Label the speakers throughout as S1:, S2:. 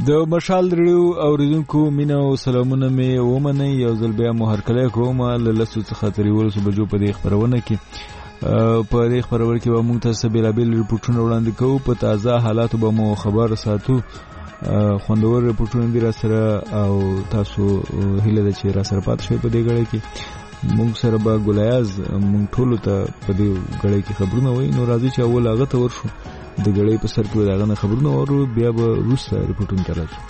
S1: د مشال ریډیو اوریدونکو مینه او سلامونه مې ومنئ. یو ځل بیا مو هرکلی کوم له لسو څخه تر 11 بجو په دې خپرونه کې. په دې خپرونه کې به موږ تاسو بېلابېل ریپورټونه وړاندې کوو. په تازه حالاتو به مو خبر ساتو. خوندور ریپورټونه دي را سره او تاسو هیله ده چې را سره پاتې شئ په دې غړي کې. موږ سره به ګلایاز موږ ټولو ته په دې غړي کې خبرونه وایي. نو راځي چې اول هغه ته ورشو د غړي په سر کې داغه خبرونه ورو بیا به روسه ریپورټونه راځي.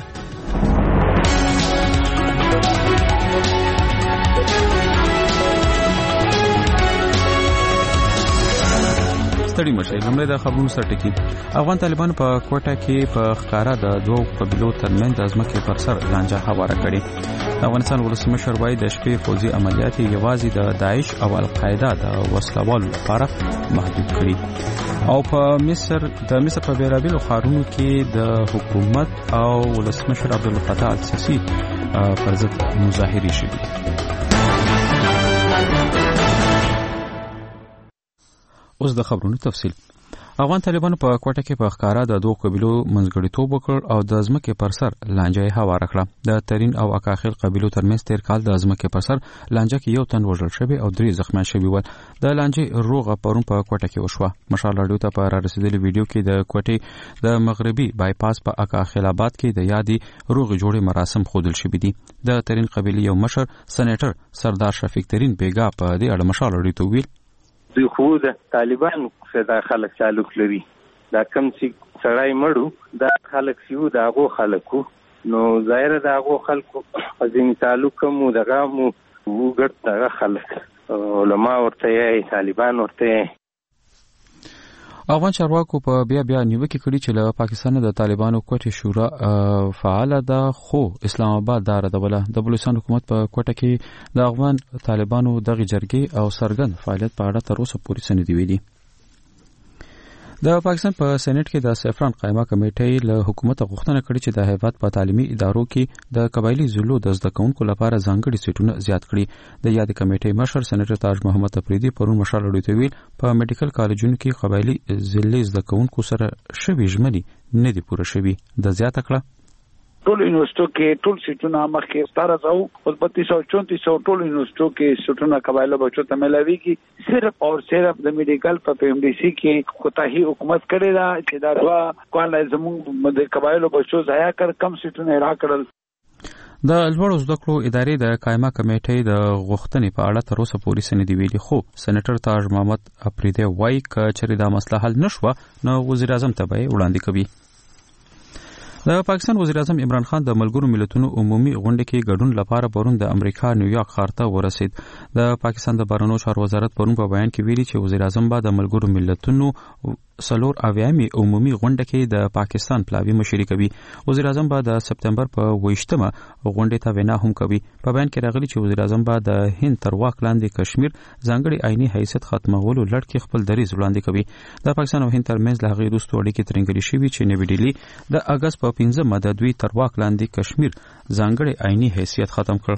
S2: ستړي مشي لمړی د خبرونو سره ټکی. افغان طالبانو په کوټه کې په ښکارا د دوو قبیلو ترمنځ د ځمکې پر سر لانجه هواره کړې. افغانستان ولسمشر وايي د شپې فوزي عملیات یوازې د داعش او القاعده د وسلوالو لپاره محدود کړي. او په مصر په بیلابیلو ښارونو کې د حکومت او ولسمشر عبدالفتاح السیسی پر ضد مظاهرې شوې. اوس د خبرونو تفصیل. افغان طالبانو په کوټه کې په ښکارا د دوه قبیلو منځګړیتوب وکړ او د ځمکې پر سر لانجه یې هواره کړه. د ترین او اکاخیل قبیلو ترمنځ تیر کال د ځمکې پر سر لانجه کې یو تن وژل شوی او 3 زخمیان شوي ول. د لانجې روغه پرون په کوټه کې وشوه. مشال راډیو ته په را رسیدلي ویډیو کې د کوټې د مغربي بایپاس په اکاخیل آباد کې د یادې روغې جوړې مراسم ښودل شوي دي. د ترین قبیلې یو مشر سېنیټر سردار شفیق ترین بیګا په دې اړه مشال راډیو ته ویل
S3: دوی خو د طالبان سره خلک تعلق لري. دا کم چې سړی مړو دا خلک سیو دا غو خلکو نو ظاهر دا غو خلکو ازین تعلق مو دغه مو وګړ دغه خلک علما ورته طالبان ورته.
S2: افغان چارواکو په بیا نیوکه کړې چې له پاکستان د طالبانو کوټه شورا فعال ده خو اسلام آباد دا ردوله. د بلوچستان حکومت په کوټه کې د افغان طالبانو دغه جرګې او سرګن فعالیت په اړه تر اوسه پورې څه نه دی ویلي. د پاکستان په سېنات کې د سیفران قائمه کمیټې له حکومت غوښتنه کړې چې د هیواد په تعلیمي ادارو کې د قبایلی ضلعو د زده کوونکو لپاره ځانګړي سیټونه زیات کړي. د یاد کمیټې مشر سېنیټر تاج محمد افریدي پرون مشال راډیو ته ویل په میډیکل کالجونو کې قبایلی ضلعي زده کوونکو سره شوي ژمنې نه دي پوره شوي. د زیاته کړه
S4: ټول یونیورسيټو کې ټول سیټونه مخکې 1700 او 3234 ټول یونیورسيټو کې سیټونه قبایلو بچو ته ملاويږي. صرف او صرف د میډیکل په پی ام ډي سي کې کوتاهي حکومت کړی دا چې دا دوا کولای زموږ د قبایلو بچو ځای کړ کم سیټونه را کړل.
S2: د لوړو زده کړو ادارې د قائمه کمیټې د غوښتنې په اړه تر اوسه پورې څه نه دی ویلي. خو سېنیټر تاج محمد افریدي وایي چې دا مسله حل نشوه نو وزیر اعظم ته به وړاندې کوي. د پاکستان وزیر اعظم عمران خان د ملګرو ملتونو عمومي غونډه کې ګډون لپاره پرون د امریکا نیویارک ښار ته ورسید. د پاکستان د بهرنیو چارو وزارت پرون په بیان کې ویلي چې وزیر اعظم به د ملګرو ملتونو 4 عمومي غونډه کې د پاکستان پلاوی مشري کوي. وزیر اعظم به د سپتمبر په 28مه غونډه ته وینا هم کوي. په بیان کې راغلي چې وزیر اعظم به د هند تر واک لاندې کشمیر ځانګړي آئینی حیثیت ختمولو لړ کې خپل دریځ وړاندې کوي. د پاکستان او هند ترمنځ له هغې وروسته اړیکې ترنګلې شوي چې نوی ډیلي د اگست په 15مه د دوی تر واک لاندې کشمیر ځانګړي آئینی حیثیت ختم کړ.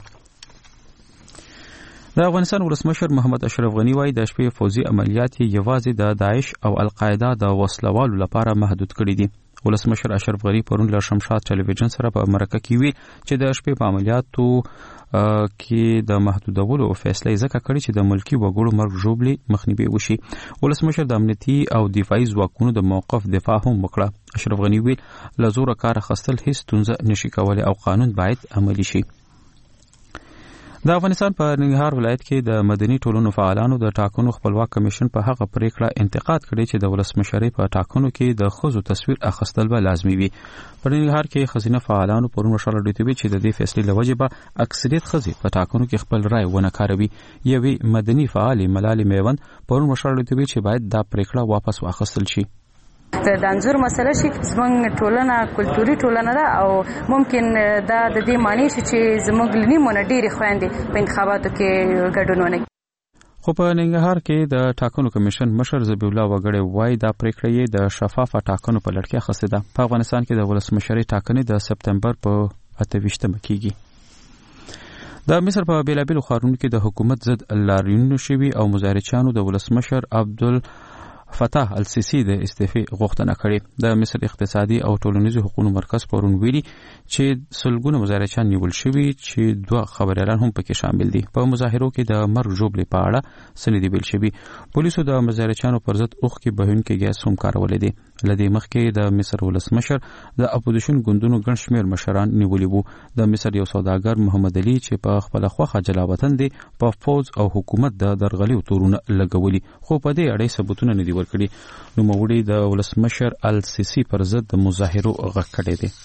S2: د افغانستان ولسمشر محمد اشرف غنی وايي د شپې فوزي عملیات یوازې د داعش او القاعده د وسلوالو لپاره محدود کړي دي. ولسمشر اشرف غنی پرون له شمشاد ټلویزیون سره په مرکه کې ویل چې د شپې په عملیاتو کې د محدودولو فیصله ځکه کړې چې د ملکی وګړو مرګ ژوبلې مخنیوي وشي. ولسمشر د امنیتي او دفاعي ځواکونو د موقف دفاع هم وکړه. اشرف غنی ویل له زوره کار اخیستل هیڅ ستونزه نشي کولای او قانون باید عملي شي. د افغانستان په ننګرهار ولایت کې د مدني ټولنو فعالانو د ټاکنو خپلواک کمیشن په هغه پریکړه انتقاد کړی چې د ولسمشرۍ په ټاکنو کې د ښځو تصویر اخیستل به لازمي وي. په ننګرهار کې ښځینه فعالانو پرون مشال راډیو ته ویل چې د دې فیصلې له وجې به اکثریت ښځې په ټاکنو کې خپل رای ونه کاروي. یوې مدني فعالې ملالۍ میوند پرون مشال راډیو ته ویل چې باید دا پریکړه واپس واخیستل شي.
S5: د انځور مسله شي زموږ ټولنه کلتوري ټولنه ده او ممکن دا د دې معنی شي چې زموږ لنیمونه ډېری خويندې په انتخاباتو کې ګډون ونه کوي.
S2: خو په ننګرهار کې د ټاکنو کمیشن مشر ذبیح الله وګړی وایي دا پریکړه یې د شفافه ټاکنو په لړ کې اخیستې ده. په افغانستان کې د ولسمشرۍ ټاکنې د سپتمبر په 28مه کېږي. د مصر په بیلابیلو ښارونو کې د حکومت ضد لاریونونه شوي او مظاهرچیانو د ولسمشر فتح السیسی د استعفی غوښتنه کړې. د مصر اقتصادي او ټولنیزو حقوقو مرکز پرون ویلي چې سلګونه مظاهرچیان نیول شوي چې 2 خبريالان هم پکې شامل دي. په مظاهرو کې د مرګ ژوبلې په اړه سندې ویل شوي. پولیسو د مظاهرچیانو پر ضد اوښکې بهونکي ګیس هم کارولې دي. لدې مخکې د مصر ولسمشر د اپوزیشن ګوندونو ګڼ شمېر مشران نیولي وو. د مصر یو سوداګر محمد علي چې په خپل خوخه جلاوطن دی په فوج او حکومت د درغلي تورونه لګولي، خو په دې اړه ثبوتونه نه دي ورکړي. نو موړي د ولسمشر السیسی پر ضد د مظاهرو غږ کړی دی.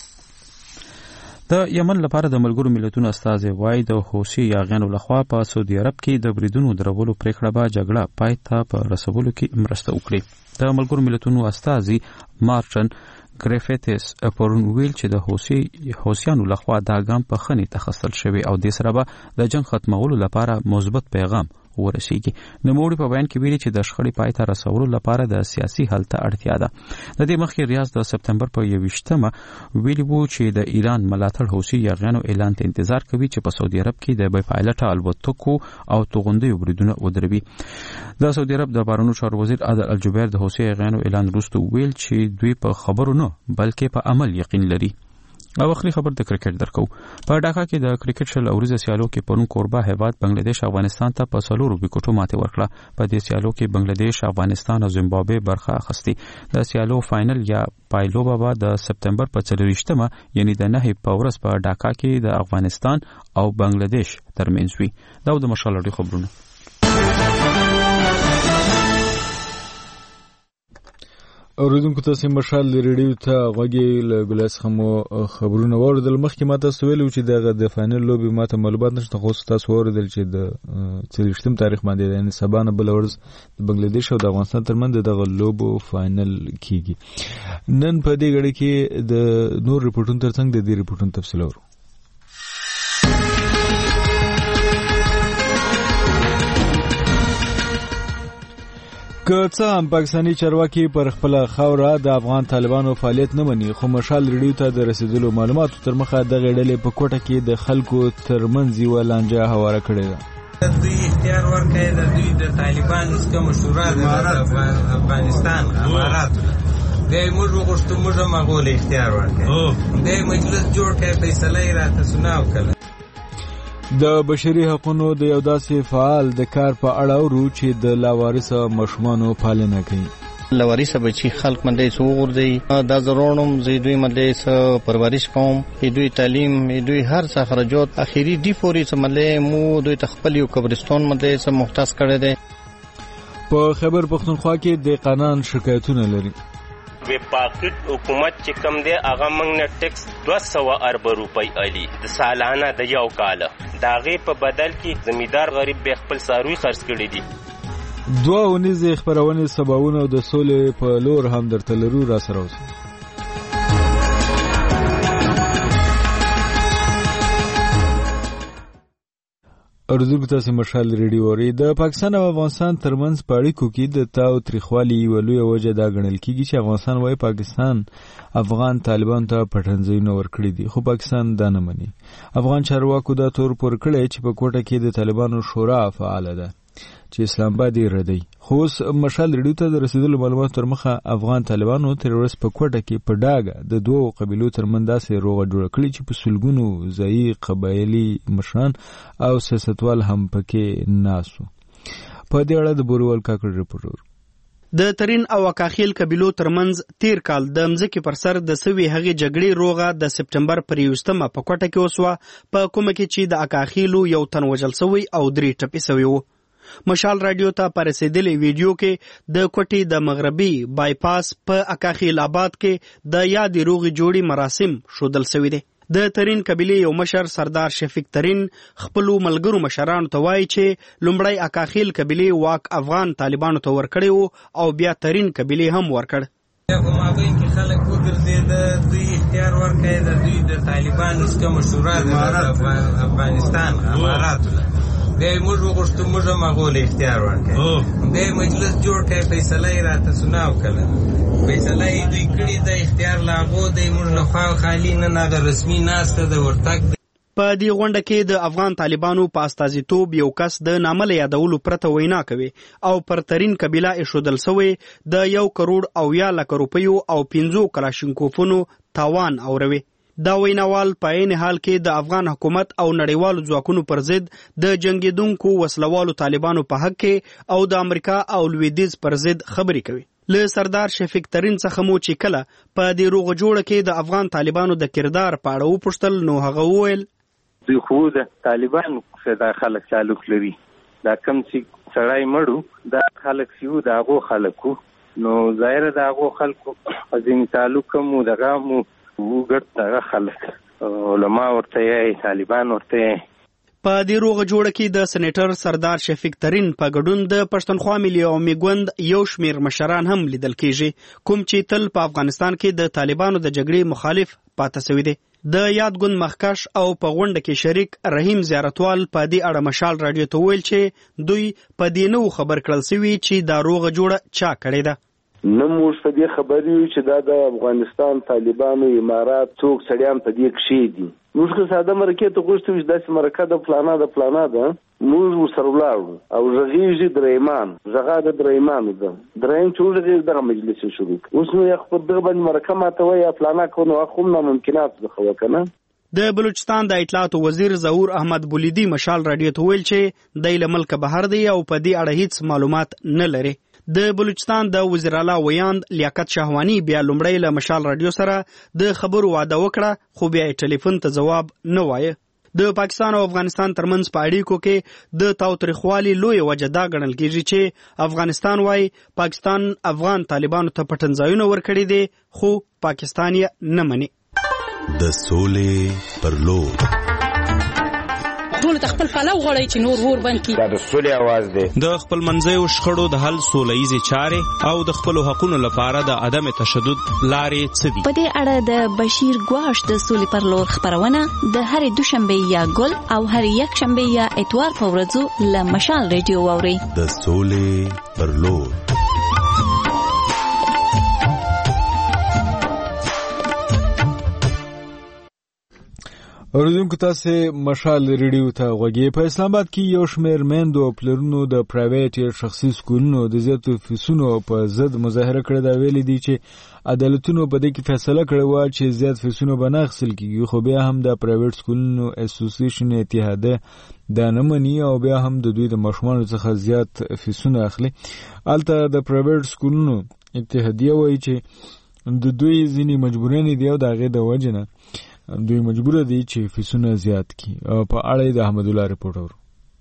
S2: د یمن لپاره د ملګرو ملتونو استازي وایي د حوثي یاغیانو لخوا په سعودي عرب کې د بریدونو درولو پریکړه به جګړه پای ته په رسولو کې مرسته وکړي. د ملګرو ملتونو استازي مارټن ګریفیتس پرون ویل چې د حوثیانو لخوا دا ګام په خني تخصل شوی او د سره به د جنگ ختمولو لپاره مثبت پیغام ورسیږي. نوموړي په بیان کې ویلي چې د شخړې پای ته رسولو لپاره د سیاسي حل ته اړتیا ده. د دې مخکې ریاض د سپتمبر په 21مه ویلي وو چې د ایران ملاتړ حوثي یاغیانو اعلان ته انتظار کوي چې په سعودي عرب کې د بې پایلټه الوتکو او توغندیو بریدونه ودروي. د سعودي عرب د بهرنیو چارو وزیر عادل الجبیر د حوثي یاغیانو اعلان وروسته ویل چې دوی په خبرو نه بلکې په عمل یقین لري. او اخري خبر د کرکټ درکو. په ډاکا کې د کرکټ شل اوريزه سیالو کې پرون کوربه هیواد بنگلاديش افغانستان ته په 4 وکټو ماته ورکړه. په دې سیالو کې بنگلاديش، افغانستان او زیمبابوے برخه اخیستي. د سیالو فائنل یا پایلوبا به د سپتمبر په 24مه یعنی د 9 په ورځ په ډاکا کې د افغانستان او بنگلاديش ترمنځ وي. دا د مشال اړیکو خبرونه.
S1: اوریدونکو تاسو مشال ریډیو ته غوږی له ګلاس خمو خبرونه اوریدل. مخکې ماته سویل چې د فائنل لوبي ماته معلومات نشته، خو تاسو اوریدل چې د 30 تاریخ باندې یعنی سبا نه بل ورځ د بنگلاديش او د افغانستان ترمنځ دغه لوبو فائنل کیږي. نن په دې غړي کې د نور ریپورتونو ترڅنګ د دې ریپورتونو تفصیل اورو. که څه هم پاکستاني چارواکي پر خپل خاوره د افغان طالبانو فعالیت نه مني، خو مشال ریډیو ته د رسیدلو معلوماتو تر مخه دغه ډلې په کوټه کې د خلکو ترمنځ یو لانجه هواره کړې ده.
S6: دوی اختیار ورکړي د دوی د طالبانو څخه مشوره د افغانستان امارات د موږ وغوښتو موږ مغول اختیار ورکړي د مجلس جوړ کړي فیصله یې راته سناو کړه.
S1: د بشري حقوقو د یو داسې فعال د کار په اړه ورو چې د لاوارثه مشمانو پالنه کوي.
S7: لاوارثه بچي خلک باندې سو ورځي دا ضرورم زیدوی باندې پرورش کوم دوی تعلیم دوی هر څه خرجات اخیری دی فوري سملې مو دوی تخپل یو قبرستان باندې سم مختص کړی دی.
S1: په خیبر پختونخوا کې د قانون شکایتونه لري.
S8: وی پاکټ حکومت چې کم دی هغه موږ نه ټیکس 200 ارب روپۍ الی د سالانه د یو کال داغه په بدل کې زمیدار غریب به خپل ساروي خرڅ کړي دي.
S1: 2 ونیزه خبرونه سباونه د سولې په لور هم درته لرو را سره اوس. اوریدونکو تاسو مشال ریډیو اوري. د پاکستان او افغانستان ترمنځ په اړیکو کې د تاو تریخوالي یو لوی وجه دا ګڼل کیږي چې افغانستان وايي پاکستان افغان طالبان ته پټنځایونه ورکړي دي، خو پاکستان دا نه مني. افغان چارواکو دا تور پور کړی چې په کوټه کې د طالبانو شورا فعال ده چې اسلام آباد یې ردی. خو مشال ریډیو ته د رسیدلو معلوماتو تر مخه افغان طالبانو تر ورځ په کوټه کې په ډاګه د 2 قبیلو ترمنځ داسې روغه جوړه کړې چې په سلګونو ځایي قبایلي مشران او سیاستوال هم پکې ناسو. په دې اړه د بوروال کاکړ رپورټ.
S9: د ترین او اکاخیل قبیلو ترمنځ تیر کال د مځکې پر سر د سوي هغې جګړې روغه د سپتمبر پر 21مه په کوټه کې وسوه، په کومه کې چې د اکاخیلو یو تن وژل شوی او 3 ټپي شوي وو. مشال رادیو ته پر رسیدلې ویډیو کې د کوټې د مغربي بایپاس په اکاخیل آباد کې د یاد روغي جوړي مراسم شودل شوی دي. د ترین قبیله یو مشر سردار شفیق ترین خپل ملګرو مشرانو ته وایي چې لومړی اکاخیل قبیله واک افغان طالبانو ته ورکړي او بیا ترین قبیله هم ورکړ.
S6: په مابین کې خلک وګرځي دوی اختیار ورکړي د دوی د طالبانو څخه مشوره د افغانستان امارات د موږ وغوښتو موږ مغول اختیار ورکړي د مجلس جوړ کړي فیصله یې راته سناو کړه. فیصله یې دوی کړې د اختیار لاغو د موږ له خوا خالي نه رسمي ناسته د ورتګ.
S9: په دې غونډه کې د افغان طالبانو په استازیتوب یو کس د نامه له یادولو پرته وینا کوي او پرترین قبیله ایښودل سوی د 1 کروڑ او 1 لک روپیو او 15 کلاشینکوفونو تاوان اوروي. دا ویناوال په عین حال کې د افغان حکومت او نړیوالو ځواکونو پر ضد د جنگیدونکو وسلوالو طالبانو په حق کې او د امریکا او لویدیځ پر ضد خبرې کوي. له سردار شفیق ترین څخه مو چې کله په دې روغه جوړه کې د افغان طالبانو د کردار په اړه وپوښتل نو هغه وویل
S3: دوی خو د طالبانو څخه د خلک تعلق لري. دا کم چې سړی مړو د خلک سیو د هغو خلکو نو ظاهر د هغو خلکو ځین تعلق مو دغه مو وګړ دغه خلک علما ورته یې طالبان ورته یې.
S9: په دې روغه جوړه کې د سېنیټر سردار شفیق ترین په ګډون د پښتونخوا ملي عوامي ګوند یو شمیر مشران هم لیدل کېږي کوم چې تل په افغانستان کې د طالبانو د جګړې مخالف پاتې شوی دی. د یاد ګوند مخکش او په غونډه کې شریک رحیم زیارتوال په دې اړه مشال رادیو ته ویل چې دوی په دې نو خبر کړل سوي چې دا روغه جوړه چا کړې ده.
S10: نه موږ په دې خبرې یو چې دا د افغانستان طالبانو امارات څوک سړیان په دې کې دي. موږ که ساده مرکه ته غوښتو چې داسې مرکه د فلانا ده موږ ورسره ولاړو او غږیږي درېمان زغا د درېمانو ده درېم چې ورغی دغه مجلس شروع اوس نو یو خپل دغه باندې مرکه ماته وای فلانا کو نو خو ممکنات ده خو کنه.
S9: د بلوچستان د اطلاعات وزیر ظهور احمد بولیدی مشال رادیو ته ویل چې د ملک بهر دی او په دې اړه هیڅ معلومات نه لري. د بلوچستان د وزیر اعلی ویاند لیاقت شهوانی بیا لومړی له مشال رادیو سره د خبرو وعده وکړه خو بیا ټلیفون ته جواب نه وایه. د پاکستان او افغانستان ترمنځ په اړیکو کې د تاوتریخوالي لوی وجه دا ګڼل کېږي چې افغانستان وايي پاکستان افغان طالبانو ته پټنځایونه ورکړي دي خو پاکستان یې نه مني.
S11: د سولې پر لور
S12: ټول خپل پلو غړی چې نور ور باندې
S13: دا د سولې आवाज دی.
S2: د خپل منځیو شخړو د حل سولهیزې چارې او د خپل حقوقو لپاره د عدم تشدد لارې څه دي.
S14: په دې اړه د بشیر ګواش د سولې پر لور خبرونه د هرې دوشنبه یا ګل او هرې یک شنبه یا اتوار په ورځو له مشال رادیو واوري.
S11: د سولې پر لور
S1: اوریدونکو تاسو مشال ریډیو ته غوږی. په اسلام آباد کې یو شمېر میندو او پلرونو د پرایویټ یا شخصي سکولونو د زیاتو فیسونو په ضد مظاهره کړې ده. ویلي دي چې عدالتونو په دې کې فیصله کړې وه چې زیات فیسونه به نه اخیستل کېږي خو بیا هم د پرایویټ سکولونو اسوسییشن اتحادیه دا نه مني او بیا هم د دوی د ماشومانو څخه زیات فیسونه اخلي. هلته د پرایویټ سکولونو اتحادیه وایي چې د دوی ځینې مجبورینې دي او د هغې د وجې نه دوی مجبور دي چې فیسونه زیات کړي. په اړه د احمد الله رپورټ اورو.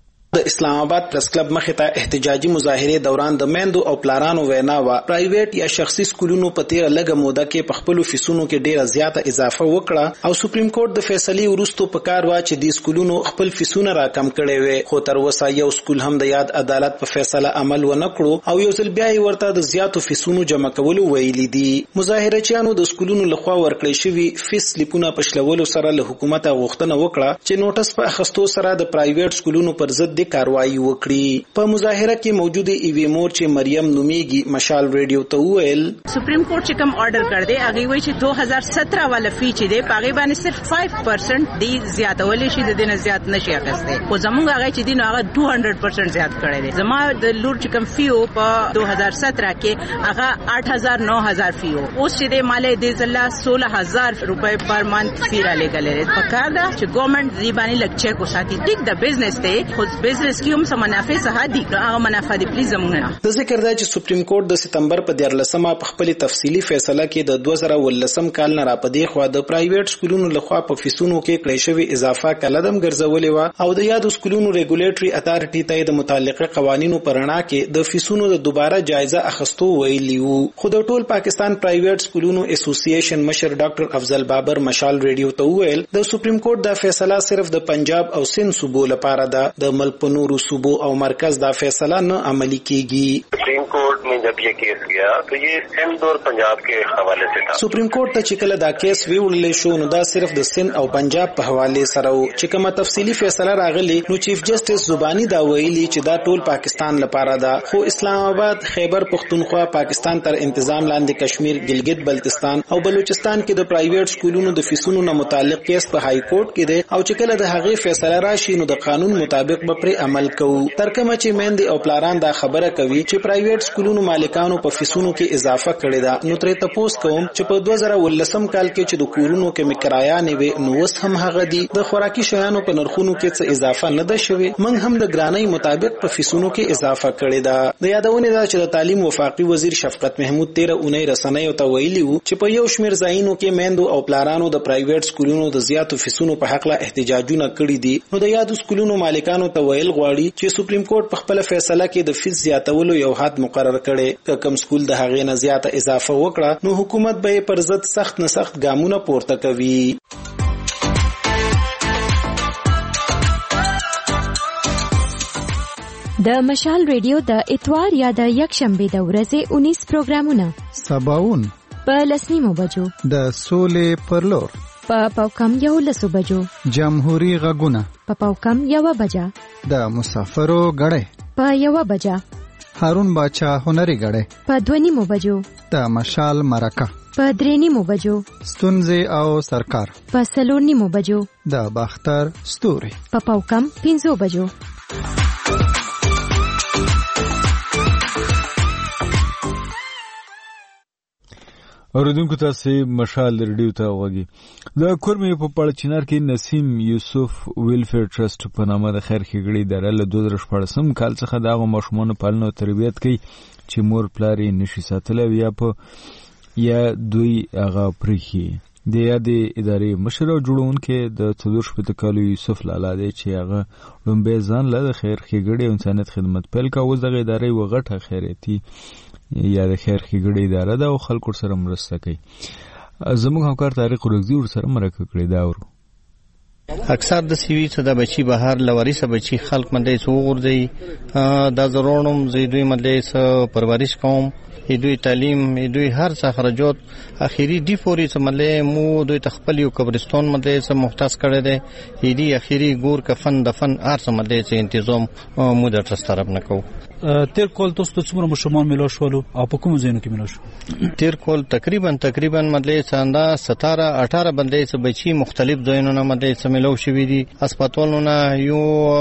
S15: د اسلام آباد پریس کلب مخې ته احتجاجي مظاهره دوران د میندو او پلارانو وینا وا پرایویټ یا شخصي سکولونو په تیر لږه موده کې په خپل فیسونو کې ډیره زیاته اضافه وکړه او سپریم کورټ د فیصلې وروسته په کار وا چې د سکولونو خپل فیسونه راکم کړي وي خو تر اوسه یو سکول هم د یاد عدالت په فیصله عمل ونه کړو او یو ځل بیا یې ورته د زیاتو فیسونو جمع کولو ویلي دي. مظاهرچیانو د سکولونو لخوا ورکړی شوی فیس سلیپونه په شلولو سره له حکومت غوښتنه وکړه چې نوټس په اخستو سره د پرایویټ سکولونو پر ضد د کاروایی وکړي. په مظاهره کې موجود ایوی مور چې مریم نومیږي مشال رادیو ته وویل
S12: سپریم کورټ چې کوم آرډر کړ دی هغه وایي چې 2017 والا فی چې دی هغه باندې صرف 5% دی زیاتول شي د دینه زیات نشي اخسته خو زمونږ هغه چې دین هغه 200% زیات کړی دی. زما د لور چې کوم فی او په 2017 کې هغه 8000 9000 فی او اوس چې د مالې د زله 16000 روپے پر منث فی را لګلې په کار دا چې ګورنمنت دی باندې لګ چیک وساتي ټیک د بزنس ته خو بزنس کې هم منافع څه دي هغه منافع دي پلیز زموږ
S15: د ذکر دی چې سپریم کورټ د سپتمبر په 14مه په خپل تفصیلی فیصله کې د 2019 کال نه را پدې خو د پرایویټ سکولونو لخوا په فیسونو کې کړی شوی اضافه کلدم ګرځولې و او د یادو سکولونو ریګولیټری اتارټي ته د متعلقه قوانینو پرنا کې د فیسونو د دوباره جایزه اخستو ویلی وو. خو د ټول پاکستان پرایویټ سکولونو اسوسییشن مشر ډاکټر افضل بابر مشال رادیو ته ویل د سپریم کورټ د فیصله صرف د پنجاب او سند صوبو لپاره ده د ملک په نورو صوبو او مرکز دا فیصله نه عملی کیږي.
S13: سپریم کورٹ نے جب जब ये केस गया तो ये सिंध और पंजाब के हवाले से था।
S15: Supreme court ته چې کله دا کیس ویوړل شو نو دا صرف د سند او پنجاب په حواله سره و چې کومه تفصیلی فیصله راغلی نو چیف جسټس زبانی دا ویلي چې دا ټول پاکستان لپاره ده خو اسلام آباد خیبر پختونخوا پاکستان تر انتظام لاندې کشمیر ګلګت بلتستان او بلوچستان کې د پرایویټ سکولونو د فیسونو نه متعلق کیس په های کورټ کې ده او چې کله د هغې فیصله راشي نو د قانون مطابق به پر عمل کوو تر کومه چې میندې او پلاران دا خبره کوي چې پرایویټ سکولونو مالکانو په فیسونو کې اضافه کړې ده نو ترې تاسو کوم چې په 2013 کال کې چې د کورونو کې مکرایا نیوي نو اوس هم هغه دي د خوراکي شیانو په نرخونو کې څه اضافه نه ده شوی موږ هم د ګرانۍ مطابق په فیسونو کې اضافه کړې ده د یادونه ده چې د تعلیم وفاقي وزیر شفقت محمود 13 اونۍ رسنۍ ته ویلي وو چې په یو شمېر ځایونو کې میندو او پلارانو د پرایویټ سکولونو د زیاتو فیسونو په حق له احتجاجونه کړي دي نو د یادو سکولونو مالکانو ته ویل غواړي چې سپریم کورټ په خپل فیصله کې د فیس زیاتولو یو حد مقرر کړي که کوم سکول د هغې نه زیاته اضافه وکړه نو حکومت به پر ضد سخت نه سخت ګامونه پورته کوي.
S16: د مشال ریډیو د اتوار یا د یکشنبه د ورځې 19 پروګرامونه
S17: سباون
S16: په لسنیمو بجو
S17: د سولې پرلور
S16: په پاوکم 11 بجو
S17: جمهوریت غږونه
S16: په پاوکم 1 بجا
S17: د مسافرو غړې
S16: په 1 بجا
S17: هارون باچا هنري غړې
S16: په 2 بجو
S17: د مشال مرکه
S16: په 3 بجو
S17: ستونزې او سرکار
S16: په 4 بجو
S17: د باختر ستوري
S16: په پاوکم 5 بجو
S1: اوریدونکو تاسو مشال ریډیو ته وګورئ د کورمې په پړچینار کې نسیم یوسف ویلفیر ټرست په نامه د خیر ښېګړې اداره له 2014 کال څخه د هغو ماشومانو پالنه او تربیت کوي چې مور پلار یې نشي ساتلی یا دوی هغه پرېښي د یادې ادارې مشر او جوړونکی د 40 کالو یوسف لالا دی چې هغه لومبی ځان له خیر ښېګړې او انسانیت خدمت پیل کا اوس دغه ادارې یوه غټه خیریتي یا د خیر ښېګړې اداره ده او خلکو سره مرسته کوي. زموږ همکار طارق رګزي ورسره مرکه کړې ده اورو.
S7: اکثر د سیوی څخه د بچی بهر لوریسه بچی خلق منده څو غورځي دا زرونم زیدوی منده پرورش کوم دوی تعلیم دوی هر څه خرجات اخیری دی فوري سمله مو دوی تخپل یو قبرستان منده سم محتاج کړي دي دی اخیری ګور کفن دفن هر څه منده چې تنظیم مو د ترس طرف نه کو.
S18: تیر کول تاسو څومره مشمول ملو شولو او په کوم ځایونو کې ملو شو؟
S7: تیر کول تقریبا مدلې ساندا 17-18 بندې سه بچي مختلف ځایونو نه مدلې سه ملو شوې دي هسپتالونو یو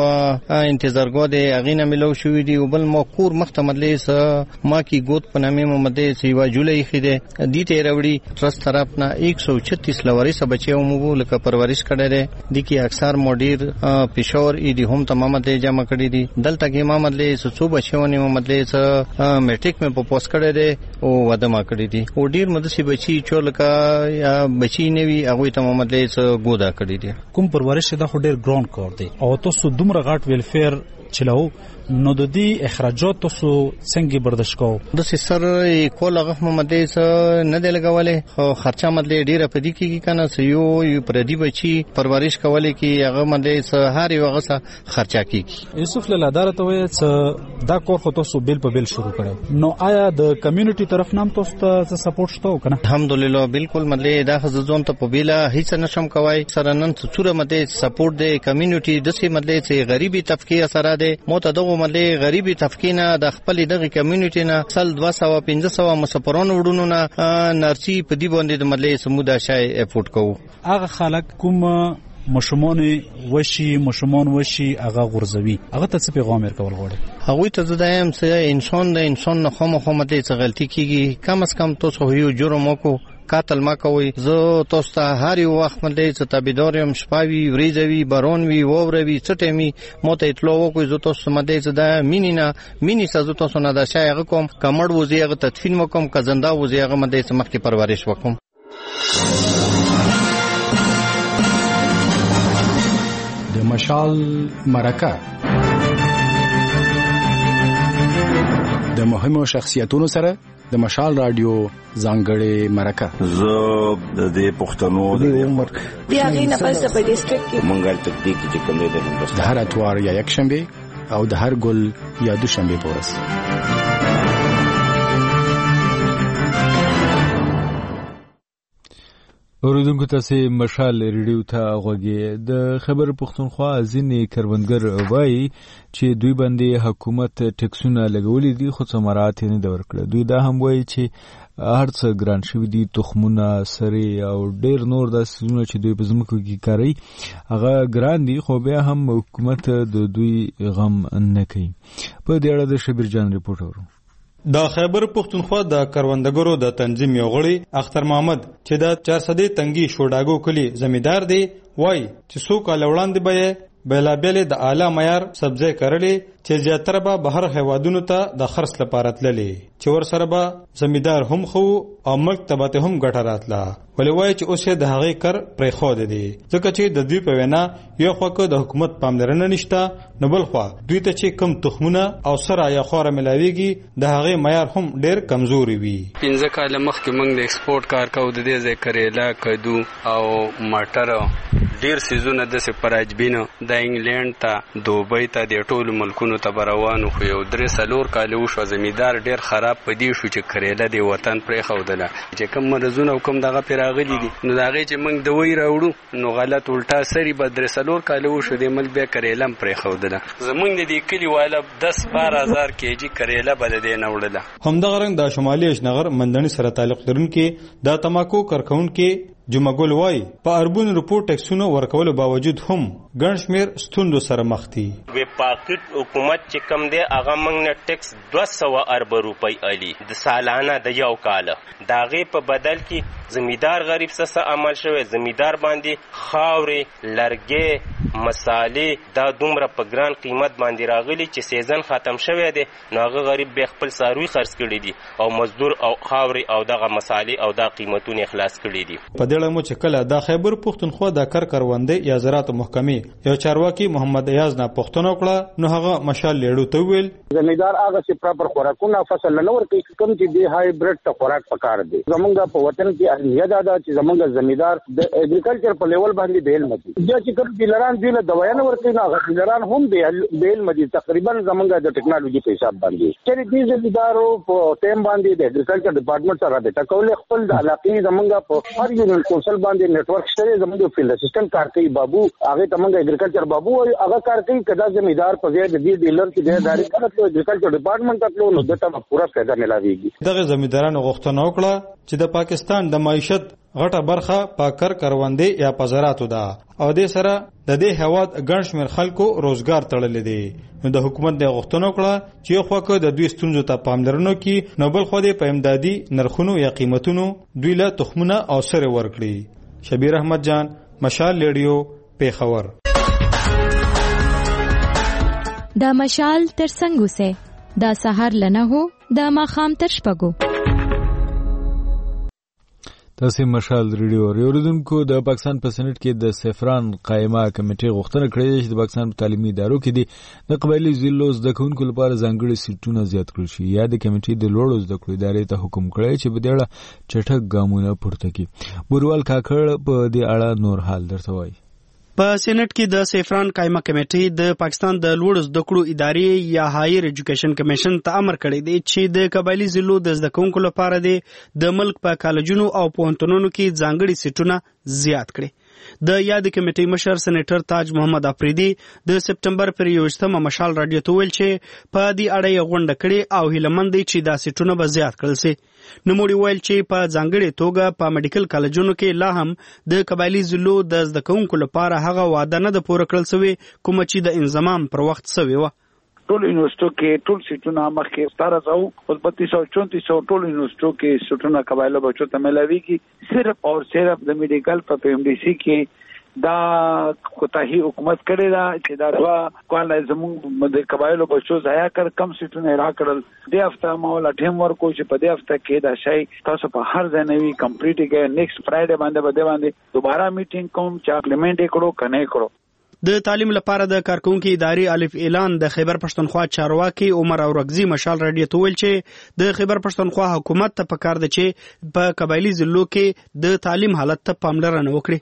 S7: انتظارګو دي اغینه ملو شوې دي او بل مقور مختمدلې سه ما کی ګوت په نامه مدلې سیوا جولای خېده دي ته راوړي ترس طرف نه 136 لوري سه بچي مو لکه پرورش کړي دي د کی اکثر مدیر پېښور ای دي هم تمامه دي جمع کړي دي دلته کې ما مدلې سو بچونه مدلې سه میټریک مې په پوس کړي دي او وده ما کړي دي او ډیر مدسي بچي چولکا یا بچي نوي هغه ته مدلې سه ګودا کړي دي.
S18: کوم پرورش دا خو ډیر ګراوند کار دی او تاسو دومره غټ ویلفیر چلاو نو د دې اخراجات تاسو څنګه برداشت کوو؟
S7: د سر کول هغه مدلې سه نه دی لګولې خو خرچه مدلې ډیره پدې کېږي کنه یو پردي بچي پرورش کولې کې هغه مدلې سه هر یو هغه سه خرچه کېږي.
S18: یوسف له لاداره ته وایي دا کور خو تاسو بیل په بیل شروع کړو نو آیا د کمیونټي طرف نام تاسو ته سپورټ شته کنه؟
S7: الحمدلله بالکل مدلې دا خزون ته په بیل هیڅ نشم کوي سره نن څوره مدلې سپورټ دی کمیونټي د سي مدلې چې غریبي طبقه اثر ده متدغه مدلې غریبي طبقه نه د خپل دغه کمیونټي نه سل 200-500 مسافرانو وډونو نه نرسي په دی باندې د مدلې سمودا شای افورت کوو.
S18: هغه خلک کوم مشمون وشي هغه غرزوي هغه ته څه پیغام ورکول غواړي؟
S7: هغه ته زدایم چې انسان د انسان نه خامخا مدلې څه غلطي کیږي کم از کم تاسو یو جرم وکړو قاتل ما کوي زه تاسو ته هر یو وخت مدلې څه تابعدار يم شپاوي وريځوي بارون وي ووروي چټمي موته اطلاع وکړي زه تاسو مدلې څه دا مینی سازو تاسو نه دا شای هغه کوم کمړ وزي هغه تدفین وکم کزنده وزي هغه مدلې څه مخکې پرورش وکم.
S19: د مشال مرکه د مهمو شخصیتونو سره د مشال رادیو ځانګړې مرکه
S20: زه د دې پښتنو د عمر
S21: بیا غینه پس په ډیسټریکټ کې
S20: مونږه تکتیک چې کوم دی د هندوستان
S19: د هر اتوار یا یک شنبه او د هر ګل یا دوشنبه پورس
S1: اوریدونکو تاسو مشال ریډیو ته غوږی د خبر پښتونخوا ځینې کروندګر وایي چې دوی باندې حکومت ټیکسونه لګولې دي خو ثمرات نه د ورکړه. دوی دا هم وایي چې هر څه ګران شوی دي، تخمونه، سرې او ډیر نور د سيزونه چې دوی په ځمکو کې کاروي هغه ګران دي، خو بیا هم حکومت د دوی غم نه کوي. په دې اړه د شبیر جان ریپورت اورو.
S4: د خیبر پښتونخوا د کروندګرو د تنظیم یو غړي اختر محمد چې د 400 تنګي شوډاګو کلی زمیدار دی وای چې څو کال وړاندې به بلابل د اعلی معیار سبزی کرلې چې زیاتره به بهر هیوادونو ته د خرڅ لپاره تللې چې ور سره به زمیدار هم خو او ملک تبته هم ګټه راتله. ولې وای چې اوسه د هغې کر پرې خو دي ځکه چې د دوی په وینا یو خو د حکومت پاملرنه نشته، نو بل خو دوی ته چې کم تخمونه او سره یا خوره ملاويږي د هغې معیار هم ډېر کمزوري وي.
S22: 15 کال مخکې موږ د ایکسپورت کار کوو، د دې ځای کریلا، کدو او مټر ډیر سيزونه د سپراجبینو د انګلند ته، دوبۍ ته، د ټولو ملکونو ته روانو. خو یو 3-4 کال وشو زمیدار ډیر خراب پدې شو چې کریلا د وطن پرې خودله چې کوم مرزونه کوم دغه پیراغلي دي، نو دغه چې موږ دوی راوړو نو غلط الټا سری به 3-4 کال وشو د ملک بیا کریلا پرې خودله. زمونږ د دې کلی والا 10-12,000 کېجی کریلا بل دې نه وړله.
S4: همدغه رنګ د شمالي اشنغر مندني سره تعلق لرونکي د تماکو کارکونکو جمعګل وای په اربون رپورټ ټیکسونو ورکولو باوجود هم ګڼ شمیر ستوندو سره مخ دي.
S8: وی پاکټ حکومت چې کم دی هغه موږ نه ټیکس 200 ارب روپۍ الی د سالانه د یو کال داغه په بدل کې زمیدار غریب سره عمل شوی. زمیدار باندې خاورې، لرګي، مصالې دا دومره په ګران قیمت باندې راغلي چې سیزن ختم شوی دی، نو هغه غریب به خپل ساروي خرڅ کړي دي او مزدور او خاورې او دغه مصالې او دا قیمتونه اخلاص کړي دي.
S4: په دې لمو چې کله د خیبر پښتونخوا د کروندې یا زراعت محکمې یو چارواکي محمد ایاز نه پښتنو کړه، نو هغه مشال لیړو ته ویل
S23: زمیدار هغه چې پراپر خوراکونه فصل نه ورکوي، کوم چې دی هایبرډ ته خوراک پکار دی. زمونږ په وطن کې اهمیت ادا چې زمونږ زمیدار د اګریکلچر په لیول باندې بیل مدي چې کوم ډیلران دی له دوايا نه ورکوي، نه هغه ډیلران هم بیل مدي تقریبا زمونږ د ټکنالوژي په حساب باندې چې دې زمیدارو په ټیم باندې د اګریکلچر ډپارټمنټ سره د ټکول خپل د علاقې زمونږ په هر یو کونسل باندې نیټورک شته. زموږ فیلډ اسسټنټ کار کوي بابو، هغه تمنګ اګریکلچر بابو هغه کار کوي. کدا زمیدار په ځای د دې ډیلر کې د داري کار کوي اګریکلچر ډپارټمنټ ته نو دته پورا فایده ملاويږي.
S4: دغه زمیدارانو غوښتنه وکړه چې د پاکستان د معیشت غټه برخه په کروندې یا پزراتو ده او د سره د دې هواد ګڼ شمېر خلکو روزګار تړلې دي. نو د حکومت د غوښتنه وکړه چې یو خو د دوی ستونزو ته پاملرنه وکړي، نو بل خو د پېمدادي نرخونو یا قیمتونو دوی له تخمونه او سره ورکړي. شبیر احمد جان، مشال ریډیو، پیښور.
S16: دا مشال تر څنګه وسه دا سحر لنه هو دا ماخام تر شپګو.
S1: تاسو مشال ریډیو اوریدونکو د پاکستان په سېنات کې د سفران قائمه کمیټې غوښتنه کړې چې د پاکستان په تعلیمي ادارو کې د قبایلی ضلعو زده کوونکو لپاره ځانګړي سیټونه زیات کړل شي. یا د کمیټې د لوړو زده کړو ادارې ته حکم کړی چې په دې اړه چټک ګامونه پورته کړي. بوروال کاکړ په دې اړه نور حال درته وایي.
S9: په سېنات کې د سفران قائمه کمیټې د پاکستان د لوړو زده کړو ادارې یا هایر ایجوکیشن کمیشن ته امر کړی دی چې د قبایلی ضلعو د زده کوونکو لپاره د ملک په کالجونو او پوهنتونونو کې ځانګړي سیټونه زیات کړي. د یاد کمیټې مشر سېنیټر تاج محمد افریدي د سپټمبر پر 21 مشال رادیو ته ویل چې په دې اړه یې غونډه کړې او هیلمند دي چې دا سیټونه به زیات کړل شي. نوموړي ویل چې په ځانګړي توګه په میډیکل کالجونو کې لا هم د قبایلی ضلعو د زده کوونکو لپاره هغه وعده نه ده پوره کړل شوې کوم چې د انضمام پر وخت شوې وه.
S24: ټول یونیورسيټو کې ټول سیټونه مخکې 1700 او 3200 ټول یونیورسيټو کې سیټونه قبایلو بچو ته ملاويږي. صرف او صرف د میډیکل په PMDC کې دا کوتاهي حکومت کړی دا چې دا دوا کول زموږ د قبایلو بچو ضایع کړ کم سیټونه را کړل. د هفته مولا ټیم ورکو چې په دې هفته کې دا شی تاسو په هر ځای نوي کمپلیټ کې نیکسټ فرایډے باندې دوباره میټینګ کوم چې امپلیمنٹ کړو کنه کړو.
S9: د تعلیم لپاره د کارکونکو ادارې الف اعلان د خیبر پښتونخوا چارواکي عمر اورغزي مشال رادیو ته ویل چې د خیبر پښتونخوا حکومت ته پکار ده چې په قبایلی ضلعو کې د تعلیم حالت ته پاملرنه وکړي.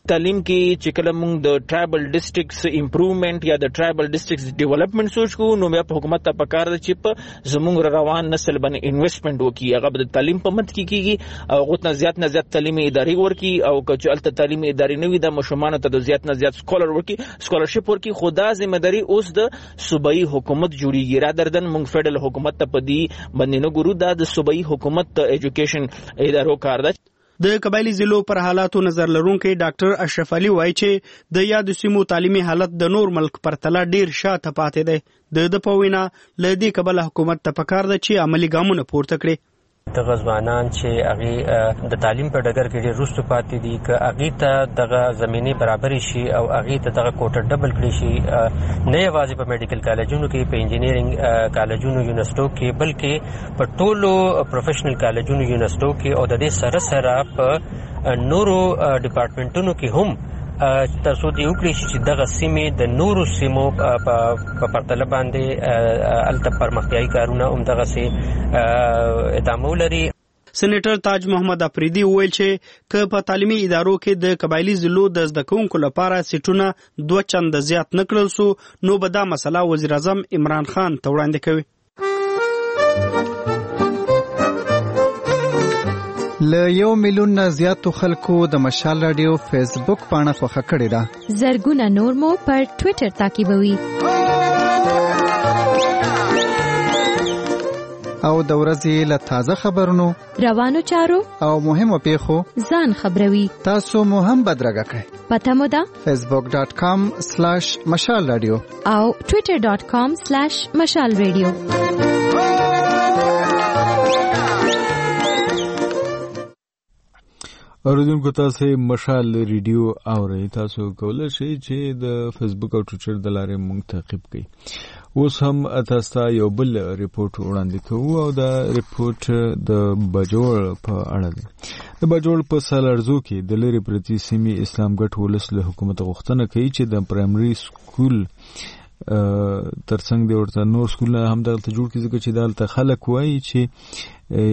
S3: تعلیم کې چې کله موږ د ټرایبل ډیسټریکټس امپروومنت یا د ټرایبل ډیسټریکټس ډیولپمنٹ سوچ کو نو بیا په حکومت ته پکار ده چې په زموږ روان نسل باندې انویسټمنټ وکړي هغه د تعلیم په مت کې کیږي او غوښتنه زیات نه زیات تعلیمي ادارې ورکړي او که چلته تعلیمي ادارې نه وي د مشمانو ته د زیات نه زیات سکالرشپ ورکړي خدا ذمہداري اوس د صوبایي حکومت جوړیږي را دردن موږ فدرال حکومت ته پدی باندې نه ګورو دا د صوبایي حکومت د ایجوکیشن ادارو کار ده.
S9: د قبایلی ضلعو پر حالاتو نظر لرونکي ډاکټر اشرف علي وایي چې د یاد سیمو تعلیمي حالت د نور ملک پرتله ډیر شاته پاتې دی. د پوینا ل دې کبل حکومت ته پکار ده چې عملی ګامونه پورته کړي.
S5: د غزوانان چې هغه د تعلیم په ډګر کې ډېر وروسته پاتې دي که هغه ته دغه زمینه برابر شي او هغه ته دغه کوټه ډبل کړي شي نه یوازې په میډیکل کالجونو کې په انجینیرینګ کالجونو یونیورسيټو کې بلکې په ټولو پروفیشنل کالجونو یونیورسيټو کې او د دې سره سره په نورو ډپارټمنټونو کې هم تاسو دې وکړئ چې دغه سیمې د نورو سیمو په پرتله باندې الته پرمختیايي کارونه هم دغه سي ادامه ولري.
S9: سېنیټر تاج محمد افریدي وویل چې که په تعلیمي ادارو کې د قبایلی ضلعو د زده کوونکو لپاره سیټونه 2 چنده زیات نه کړل سو نو به دا مسله وزیر اعظم عمران خان ته وړاندې کوي.
S17: ل 1 میلیون نه زیاتو خلکو د مشال رادیو فیسبوک پاڼه خوښه کړې ده.
S16: زرګونه نور مو پر ټوئیټر تعقیبوي.
S17: او د ورځې له تازه خبرونو
S16: روانو چارو
S17: او مهمو پیښو
S16: ځان خبروي.
S17: تاسو مو هم بدرګه کړئ.
S16: پته مو ده
S17: facebook.com/مشال رادیو
S16: او twitter.com/مشال رادیو.
S1: اوریدونکو تاسو مشال ریډیو اورئ. تاسو کولای شئ چې د فیسبوک او ټوئیټر د لارې مونږ تعقیب کړئ. اوس هم تاسو ته یو بل ریپورت وړاندې کوو او دا ریپورت د بجوړ په اړه دی. د بجوړ په سالارزو کې د لری پرتی سیمې اسلام ګټ ولس له حکومت غوښتنه کوي چې د پرایمري سکول ترڅنګ د ورته نور سکولونه هم دلته جوړ کړي ځکه چې دلته خلک وایي چې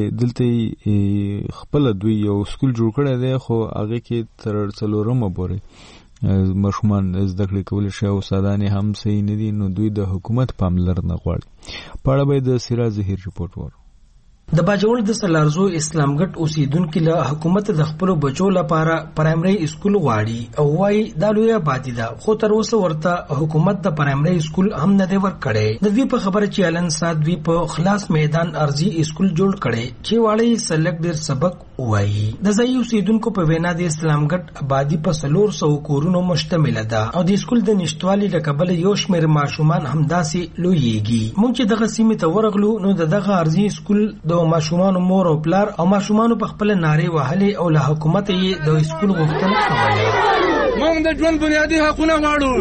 S1: دلته خپل دوی یو سکول جوړ کړی دی خو هغه کې تر 4مه پورې ماشومان زده کړې کولی شي او استادان هم صحیح نه دي نو دوی د حکومت پاملرنه غواړي. په اړه به د سراج ظهیر ریپورت ورو.
S6: د باجوړ د سلارزو اسلام ګټ اوسیدونکو له حکومت د خپل بچو لپاره پرایمري سکول غواړي او وايي دا لوی آبادی ده خو تر اوسه ورته حکومت د پرایمري سکول هم نه دی ورکړی. د دې په خبره چې الان سات دوی په خلاص میدان ارضی سکول جوړ کړي چې واړی سلک ډیر سبق وایي. د ځای اوسیدونکو په وینا د اسلام ګټ آبادی په 400 کورونو مشتمل ده او د سکول د نشټوالي له کبل یو شمېر ماشومان همداسې لویږي. موږ چې دغه سیمې ته ورغلو نو دغه ارضی سکول د ماشومان مور او پلار او ماشومان په خپل ناره وهلې او له حکومت یې د سکول غوښتنه کوله.
S10: موږ د ژوند بنیادی حقونه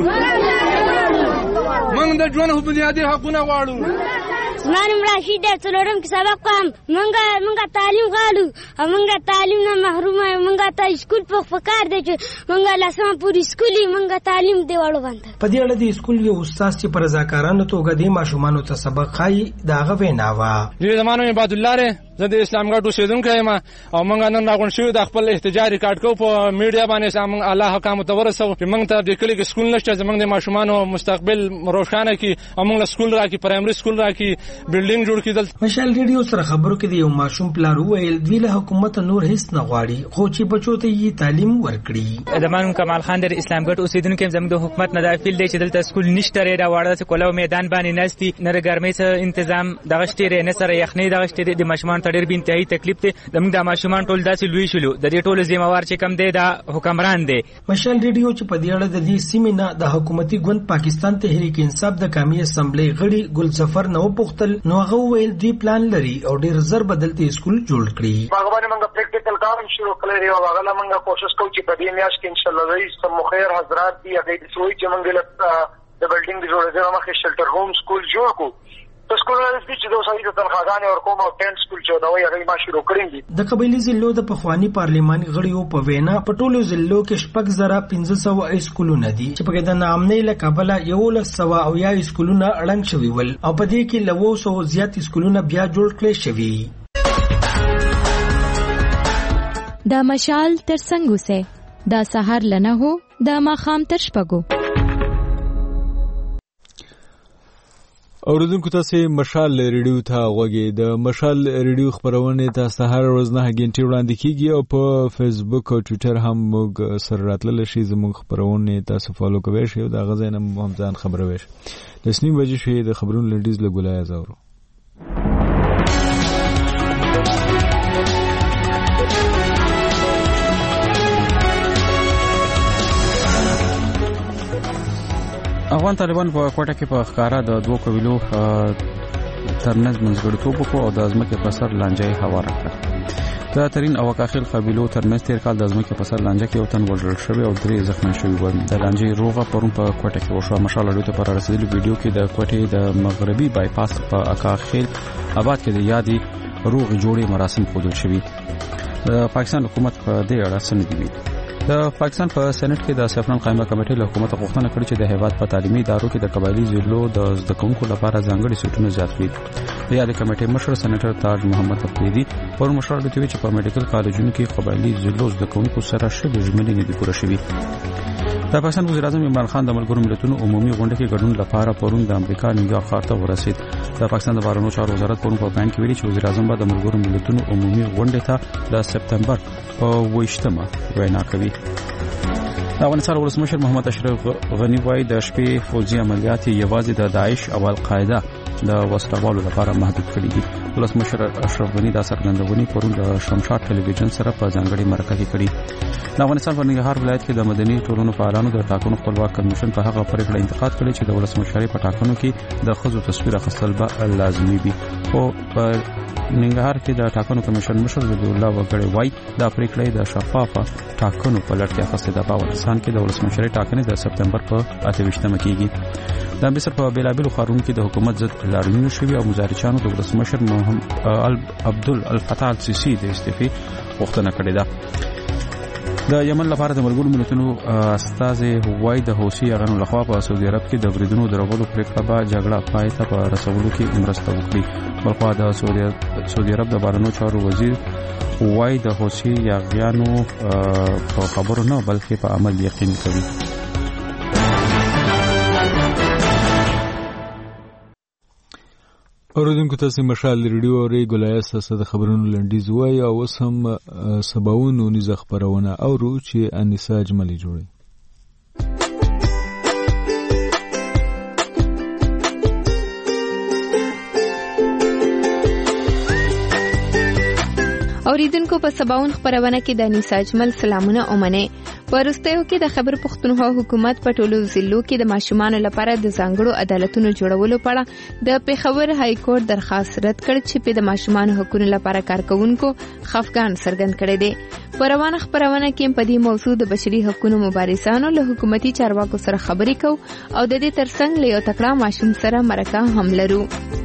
S10: غواړو. موږ د ژوند بنیادی حقونه غواړو.
S25: زمان راشد څلورم کې سبق کوم. موږ تعلیم غواړو او موږ تعلیم نه محروم یو. موږ ته سکول په فکر دی چې موږ لاسم پوری سکولي موږ تعلیم دی وړو باندې.
S6: په دې اړه د سکول یو استاد چې پر رضاکارانه توګه د ماشومان ته سبق خای داغه ویناوه.
S10: دې زمانو عباد الله ره زه د اسلام ګټ اوسیدونکی یم او موږ نن راغون شو د خپل احتجاج ریکارډ کو په میډیا باندې سم الله حکام ته ورسو چې موږ ته د کلی کې سکول نشته زموږ د ماشومان مستقبل روښانه کی او موږ سکول راکی پرایمري سکول راکی بلډینګ جوړ کیدل.
S6: مشال ریډیو سره خبرو کې د یو ماشوم پلار وویل دوی له حکومت نور هیڅ نه غواړي خو چې بچو ته یې تعلیم ورکړي.
S26: زمانو کمال خان د اسلام ګټ اوسیدونکو زموږ د حکومت نه د فیل دی چې دلته سکول نشته ری دا وړه چې کولاو میدان باندې نستی نه ګرمۍ سره تنظیم دغه شتي نه سره یخنۍ دغه شتي د ماشومان ته ډېر بنتهایی تکلیف دی. زموږ د ماشومان ټول داسې لوی شلو د دې ټولو ذمہوار چې کم دی دا حکمران دی.
S6: مشال ریډیو چې په دې اړه د دې سیمې نه د حکومتي ګوند پاکستان تحریک انصاف د قومي اسمبلی غړي ګل ظفر نو پختل نو هغه ویل دوی پلان لري او ډېر زر بدلته سکول جوړ کړي.
S27: هغه باندې موږ پریکټیکل کار شروع کړی او هغه موږ کوشش کوو چې په دې میاشت کې ان شاء الله رئیس سم خیر حضرات دی هغه د سوي چې موږ د بلډینګ جوړېدو مخه شلټر ہوم سکول جوړ کو.
S6: د قبایلی ضلعو د پخوانی پارلیماني غړیو په وینا په ټولو ضلعو کې 6500 سکولونه دي چې په د نامنۍ له کبله 1100 سکولونه اړنګ شوي ول او په دې کې 900 زیات سکولونه بیا جوړ کړي شوي.
S16: د مشال ترڅنګ اوسه دا سهار لنه هو د ماخام تر شپږو.
S1: اوریدونکو تاسو مشال ریډیو ته غوږی د مشال ریډیو خبرونه تاسو هر ورځ 9 غنټې وړاندې کیږي او په فیسبوک او ټوئیټر هم موږ سره راتلل شي. زموږ خبرونه تاسو فالو کوئ شئ او دا غزاینه هم ځان خبروي شئ. د سنیم بجې شي د خبرونو لډیز له ګولای زاورو.
S2: افغان طالبان په کوټه کې په ښکارا د دوه قبیلو ترمنځ منځګړیتوب وکړ او د ځمکې په سر لانجه هواره کړه. د ترین او کاخیل قبیلو ترمنځ تیر کال د ځمکې په سر لانجه کې یو تن وژل شوی او 3 زخمی شوي ول. د لانجه روغه پرون په کوټه کې وشو. مشال اړیو ته پر رسیدلو ویډیو کې د کوټې د مغربي بایپاس په اکاخیل آباد کې د یادي روغ جوړې مراسم ښودل شوي. د پاکستان حکومت په دې اړه څه نه دی. د پاکستان په سېنات کې د سفران قائمه کمیټې له حکومت غوښتنه کړې چې د هیواد په تعلیمي ادارو کې د قبایلی ضلعو د زده کوونکو لپاره ځانګړي سیټونه زیات کړي. د یادې کمیټې مشر سېنیټر تاج محمد افریدي پر مشوره کوي چې په میډیکل کالجونو کې قبایلی ضلعو زده کوونکو سره شګه ژمنې نه دي پوره شوي. د پاکستان وزیر اعظم عمران خان د ملګرو ملتونو عمومي غونډه کې ګډون لپاره پرون د امریکا نیویارک ښار ته ورسید. د پاکستان د بهرنیو چارو وزارت پرون په بیان کې ویلي چې وزیر اعظم به د ملګرو ملتونو عمومي غونډه ته د سپتمبر په 28مه وینا کوي. افغانستان ولسمشر محمد اشرف غنی وايي د شپې فوجي عملیات یوازې د داعش او القاعده د وسلوالو لپاره محدود کړي دي. ولسمشر اشرف غنی دا څرګندونې پرون د شمشاد ټلویزیون سره په ځانګړي مرکه کې کړي. د افغانستان په ننګرهار ولایت کې د مدني ټولنو فعالانو د ټاکنو خپلواک کمیشن په هغه پریکړه انتقاد کړی چې د ولسمشرۍ په ټاکنو کې د ښځو تصویر اخیستل به لازمي وي. خو په ننګرهار کې د ټاکنو کمیشن مشر ذبیح الله وګړی وايي دا پریکړه د شفافه ټاکنو په لړ کې اخیستل ده. په افغانستان کې د ولسمشرۍ ټاکنې د سپتمبر په 28مه کېږي. د مصر په بیلابیلو ښارونو کې د حکومت ضد لاریونونه شوي او مظاهرچیانو د ولسمشر عبدالفتاح السیسي د استعفې غوښتنه کړې ده. د یمن لپاره د ملګرو ملتونو استازي وايي د حوثي یرغلونو لخوا په سعودي عرب کې د بریدونو درولو پریکړه به جګړه پای ته په رسولو کې مرسته وکړي. بلخوا د سعودي عرب د بهرنیو چارو وزیر وايي د حوثي یرغلانو په خبرو نه بلکې په عمل یقین کوي.
S1: اوریدونکو تاسو مشال ریډیو او ګولای ساسه د خبرونو لنډیز وای او اوس هم سباونو نيزه خبرونه او رو چې انیسا اجملی جوړي.
S11: اوریدونکو په سباون خبرونه کې د انیسا اجمل سلامونه اومنه. ورستیو کې د خبر پښتونخوا حکومت په ټولو ضلعو کې د ماشومان لپاره د ځانګړو عدالتونو جوړولو په اړه د پیښور های کورټ درخواست رد کړ چې په د ماشومان حقوقو لپاره کارکونکو خفقان څرګند کړي دي. پروانه خبرونه کې په دې موضوع د بشري حقوقو مبارزانو له حکومتي چارواکو سره خبرې کو او د دې ترڅنګ له یو تکړه ماشوم سره مرکه هم لرو.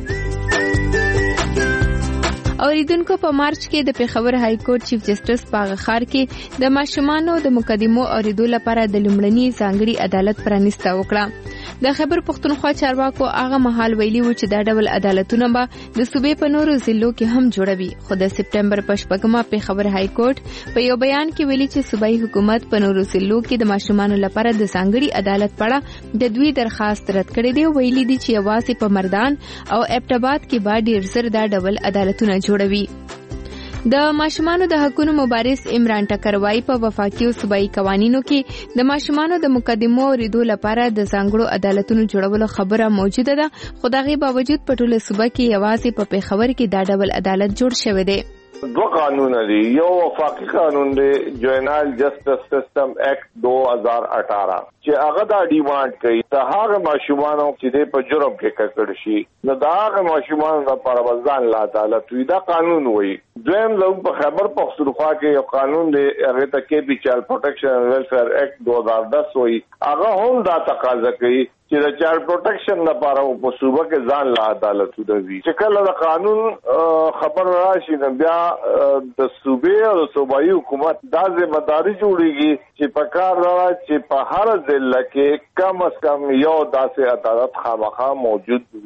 S11: اوریدونکو په مارچ کې د پیښور های کورټ چیف جسټس پاغخار کې د ماشومانو د مقدمو اوریدو لپاره د لومړني ځانګړي عدالت پرانیسته وکړه. د خبر پښتونخوا چارواکو هغه مهال ویلي و چې دا ډول عدالتونه به د صوبې په نورو ضلعو کې هم جوړوي. خو د سپټمبر په 8مه پیښور های کورټ په یو بیان کې ویلي چې صوبایي حکومت په نورو ضلعو کې د ماشومانو لپاره د ځانګړي عدالت په اړه د دوی درخواست رد کړی دی. ویلي دي چې یوازې په مردان او ابټاباد کې به ډیر زر دا ډول عدالتونه جوړوي. د ماشومانو د حقوقو مبارز عمران ټکروای په وفاقي او صوبایي قوانینو کې د ماشومانو د مقدمو اوریدو لپاره د ځانګړو عدالتونو جوړولو خبره موجوده ده. خو دغه باوجود په ټوله صوبه کې یوازې په پیښور کې دا ډول عدالت جوړ شوی دی.
S12: دو قانون دي. یو وفاقي قانون دی جوینایل جسټس سیستم ایکټ 2018 چې هغه دا ډیمانډ کوي ته هغه ماشومانو چې په جرم کې ککړ شي نو دا هغه ماشومانو لپاره ځان لا عدالت وي. دا قانون وایي. دویم زموږ په خیبر پختونخوا کې یو قانون دی هغه ته کې پی چایلډ پروټیکشن اینڈ ویلفیر ایکټ 2010 وایي. هغه هم دا تقاضا کوي چې د چایلډ پروټیکشن لپاره په صوبه کې ځان لا عدالت ودوي. چې کله د قانون خبر راشي نو بیا د صوبې او صوبایي حکومت دا ځمېداري جوړيږي چې په کار راځي چې په هر ضلع کې کم از کم یو داسې عدالت خامخا موجود وي.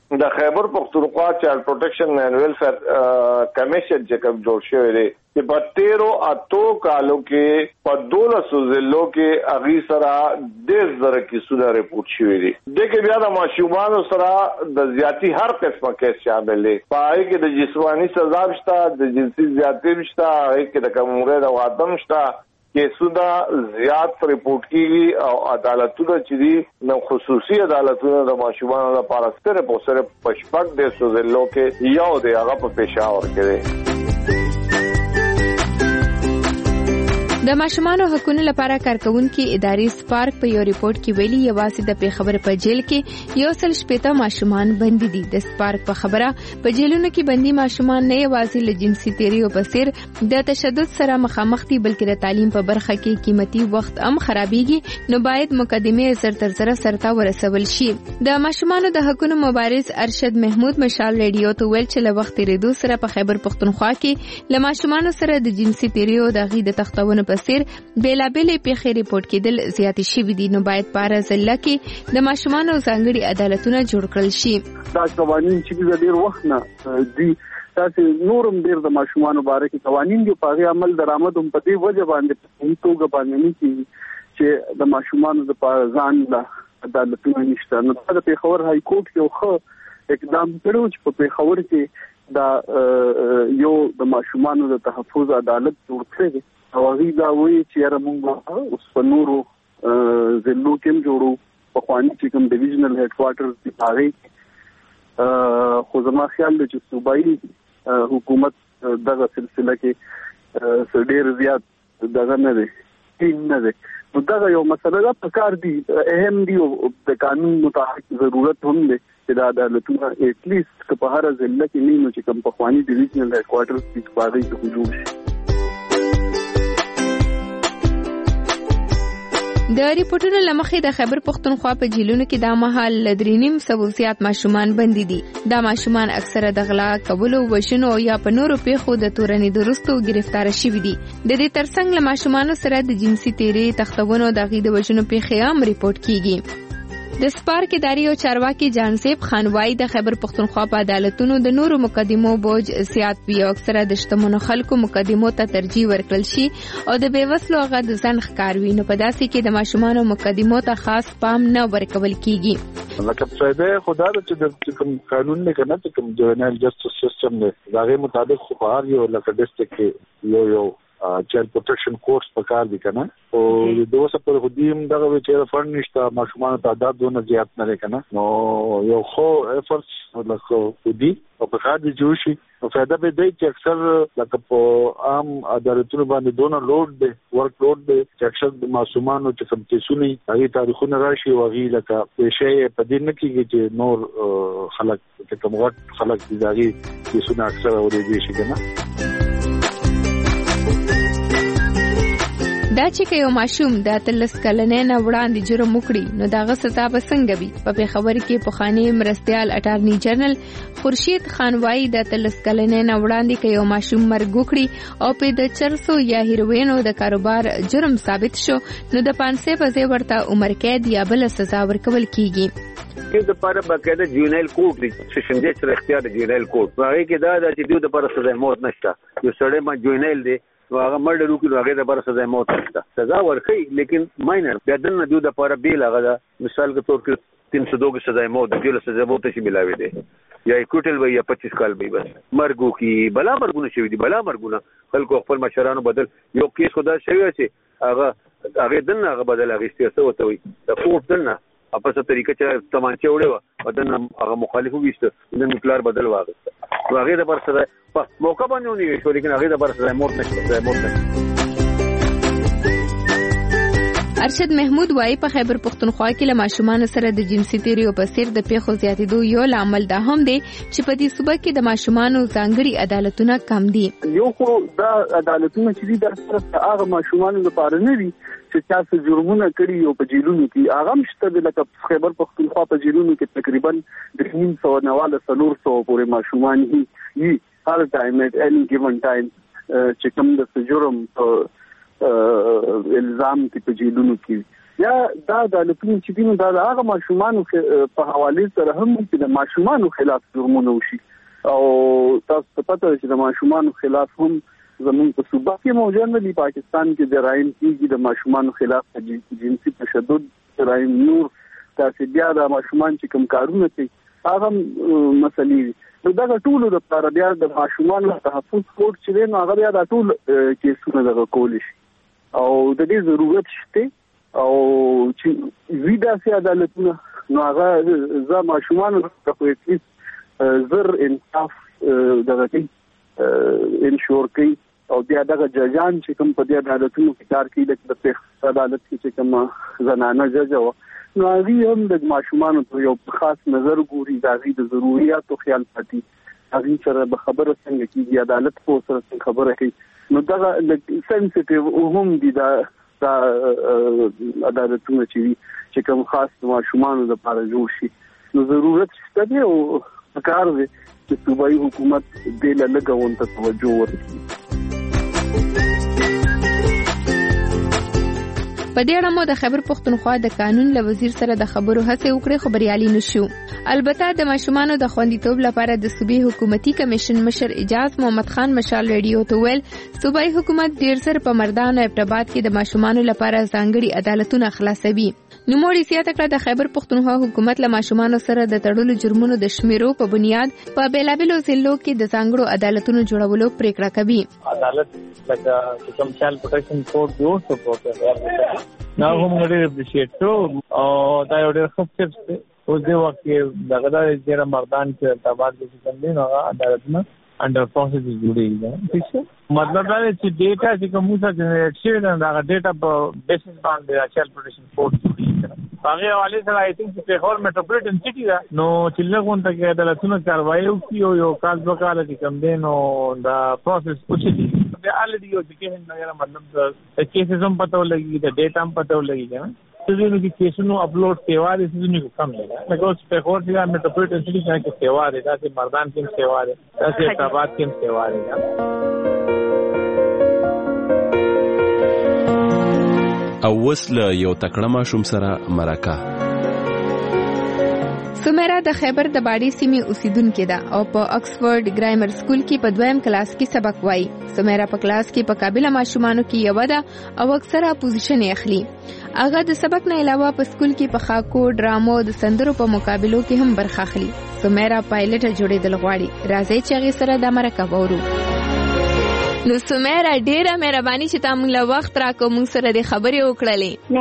S12: د خیبر پختونخوا چایلډ پروټیکشن اینڈ ویلفیر کمیشن چې کوم جوړ شوی دی چې په 13 کالو کې په 1200 ضلعو کې اغي سره 10,000 کیسونه رپورټ شوی دي د کې بیا د ماشومان سره د زیاتی هر قسمه کیس شامل دي پای کې د جسمانی سزا شته د جنسي زیاتی شته هغه کې د کومره د وادم شته کیسونه زیات رپورټ کیږي او عدالتونه چې دي نو خصوصي عدالتونه د ماشومان لپاره ستره په سره پشپک د سوزلو کې یو دی هغه په پېښور کې دی
S11: د ماشومان حقوقو لپاره کارکونکو ادارې سپارک په یو ریپورت کې ویلي یوازې د پیښور په جیل کې 160 ماشومان بندي دي د سپارک په خبره په جیلونو کې بندي ماشومان نه یوازې له جنسي تیریو په سر د تشدد سره مخامخ دي بلکې د تعلیم په برخه کې قیمتي وخت هم خرابېږي نو باید مقدمه زر تر زر سرته ورسول شي د ماشومان د حقوقو مبارز ارشد محمود مشال ریډیو ته ویل چې له وخت تیریدو سره په خیبر پختونخوا کې له ماشومان سره د جنسي تیریو د غي د تختونه بسیر بیلابلې پیښې ریپورت کېدل زیات شوي دي نو باید په هر ضلع کې د ماشومانو ځانګړي عدالتونه جوړ کړل شي
S7: دا قوانين چې ډېر وخت نه دي تاسو نورم ډېر د ماشومانو باره کې قوانين دی په هغه عمل درآمد هم په دې وجه باندې په توګه باندې نه کیږي چې د ماشومانو د ځان له عدالتونه نشته نو د پیښور های کورټ یو ښه اقدام کړو چې په پیښور کې دا یو د ماشومانو د تحفظ عدالت جوړ کړی او هغه دا وایي چې موږ اوس په نورو ضلعو کې جوړو په خواني چې کوم ډیویژنل هډ کوارټرز دی هغه خو زما خیال دی چې صوبایي حکومت دغه سلسله کې ډېر زیات دغه نه دی ټیم نه دی نو دغه یو مسله ده په کار دی اهم دی او د قانون مطابق ضرورت هم دی چې دا عدالتونه ایت لیست که په هر ضلع کې نه نو چې کوم په خواني ډیویژنل هډ کوارټرز دی هغه کې جوړ شي
S11: د ریپورتونو لمخې د خیبر پختونخوا په جیلونو کې د مهال لدرینیم سبوزيات ماشومان بندي دي دا ماشومان اکثره د غلا کولو وشنو یا په نورو پیښو د تورنې درستو گرفتار شوي دي د دې ترڅنګ له ماشومان سره د جنسي تیری تختونو د غي د وشنو پیښې هم ریپورت کیږي د سپارک اداري او چارواکي جانسیب خانوای د خیبر پختونخوا په عدالتونو د نورو مقدمو بوج زیات وی او اکثره د شتمنو خلکو مقدمو ته ترجیح ورکړل شي او د بیوسلو غ د ځن ښکاروي نو په داسې کې د ماشومان مقدمو ته خاص پام نه ورکول کیږي
S24: لکه څنګه خدای چې کوم قانون نه کنه چې کوم جوینایل جسټس سیستم دی داغه مطابق خو په هر یو لکه ډیسټریکټ کې یو چایلډ پروټیکشن کورس په کار دي کنه او د اوسه پر هدیم دغه چې فند نشته ماشومان تعداد دونه زیات نه کنه نو یو خو افورټس لکه ودی او په کار دي جوړ شي او فائدہ به دی چې اکثر لکه په عام عدالتونو باندې دونه لوډ دی ورک لوډ دی چې اکثر د ماشومانو چې کوم کیسونه هغه تاریخونه راشي او هغه لکه پېښې په دې نه کېږي چې نور خلک چې کوم وخت خلک دي هغه کیسونه اکثر اورېږي شي کنه
S11: دا چې یو ماشوم د 13 کلنې نه وړاندې جرم وکړي نو داغه سزا به څنګه وي په پیښور کې پخوانی مرستيال اټارنی جنرال خورشید خانوای د 13 کلنې نه وړاندې یو ماشوم مرګ وکړي او په د چرسو یا هیروینو د کاروبار جرم ثابت شو نو د 500 په ځای ورته عمر قید یا بل سزا ورکول کیږي
S13: کې د لپاره باقاعده جوینایل کوډ دی سیشن دی چې اختیار دی جوینایل کوډ هغه کې دا چې دوی د لپاره سزا موت نشته یو سړی ما جوینایل دی هغه مرډ وکړي هغه د لپاره سزا موت نشته سزا ورکړي لیکن ماینر بیا د دوی د لپاره بیل هغه مثال کے طور پر 302 کی سزا موت دی له سزا موت شي ملاوي دی یا کوټل وي یا 25 کال وي بس مرګو کی بلا مرګونه شوی دی بلا مرګونه خلکو خپل مشرانو بدل یو کیس خدا شوی چې هغه دنه هغه بدل هغه استیاسه وته وي د کوټ دنه په څه طریقه چې تمانچه وړو بدن هغه مخالفو ویسته د نوکلار بدل واغسته هغه د پر سره په موقع باندې ونی شو لیکن هغه د پر سره موت نشته
S11: ارشد محمود وايي په خیبر پختونخوا کې له ماشومان سره د جنسي تیریو په سیر د پیښو زیاتېدو یو لامل دا هم دی چې په دې صوبه کې د ماشومان ځانګړي عدالتونه کم دي
S7: یو خو دا عدالتونه چې د سره هغه ماشومان لپاره نه وي چې تاسو جرمونه کړی یو په جیلونو کې هغه مشته لکه خیبر پختونخوا په جیلونو کې تقریبا 390 پورې ماشومان هي هر ټایم at any given time چې کوم د جرم الزام کې په جیلونو کې یا دا عدالتونه چې دي دا هغه ماشومان په حواله سره هم چې د ماشومان خلاف جرمونه وشي او تاسو ته پته چې د ماشومان خلاف هم زموږ په صوبه کې موجود دی پاکستان کې جرایم کیږي د ماشومان خلاف جنسي تشدد جرایم نور تاسو بیا د ماشومان چې کوم کارونه کوي هغه مسلې دا ټول د لپاره بیا د ماشومان تحفظ کوډ چې نو هغه بیا د ټول کیسونه دغه کول شي او د دې ضرورت شته او چې ویدا سي عدالتونه نو هغه ز ماشومان ته په هیڅ زر انصاف دغه کې انشور کوي او بیا دغه ججان چې کوم په دې عدالتونو کې کار کوي د په عدالت کې چې کوم زنانه جج او نو هغه هم د ماشومان ته یو خاص نظر ګوري د هغه ضرورتو خیال ساتي هغه سره به خبره څنګه کیږي عدالت په سره خبره کوي نو دا سنسټیو هم دي دا عدالتونه چې کوم خاص ماشومان لپاره جوړ شي نو ضرورت شته دی او کار دی چې صوبایي حکومت دې له لګونته توجه ورکړي
S11: په دې اړه مو د خیبر پښتونخوا د قانون له وزیر سره د خبرو هڅه وکړې خو بریالي نشو. البته د ماشومانو د خوندیتوب لپاره د صوبې حکومتي کمیشن مشر اجاز محمد خان مشال ریډیو ته ویل صوبایي حکومت ډیر زر په مردان او ابټاباد کې د ماشومانو لپاره ځانګړي عدالتونه خلاصوي. نوموړي زیاته کړه د خیبر پښتونخوا حکومت له ماشومانو سره د تړلو جرمونو د شمیرو په بنیاد په بیلابیلو ضلعو کې د ځانګړو عدالتونو جوړولو پریکړه کوي.
S14: عدالت لکه کوم چایلډ پروټیکشن کورټ جوړ شو په نو هم غوډه اپریشیټ او دا یو ډېر ښه سټیپ دی. اوس د وخت کې دغه د ډېر مردان کې تابعات کې څنګه دی نو عدالتونه انډر پروسس جوړیږي. ٹھیک ہے مطلب دا چې ډیټا چې کوم څه جنریټ شوی دا ډیټا په بیسس باندې چایلډ پروټیکشن کورټ جوړیږي. هغه حواله سره آی تھنک چې په هر میټروپولیټن سټي دا نو چې لږون ته کې عدالتونه کاروایي کوي یو کال په کال کې کم دی نو دا پروسس پوښتنه د الډي یو چې نه مطلب د کیسز هم پته ولګي د ډیټا هم پته ولګي نه څه دي چې کیسونو اپلوډ سیوا دي څه نه کم لګا بیکاز په هر ځای میټروپولیټن سټي کې سیوا دي دا چې مردان کې سیوا دي دا چې ابټاباد کې سیوا دي.
S15: او وسله یو تکړه ماشوم سره مرکه.
S11: سمیرا د خیبر د باډي سیمې اوسیدونکې ده او په اکسفورد ګرامر سکول کې په دویم کلاس کې سبق وایي. سمیرا په کلاس کې په قابل ماشومانو کې یو ده او اکثره پوزیشن یې اخلي. هغه د سبق نه علاوه په سکول کې په خاکو ډرامو د سندرو په مقابلو کې هم برخه اخلي. سمیرا پایلټ جوړېدل غواړي. راځي چې هغه سره د مرکه وورو. نو سمیرا ډیره مهرباني چې تاسو موږ له وخت راکو موږ سره د خبرې وکړلې.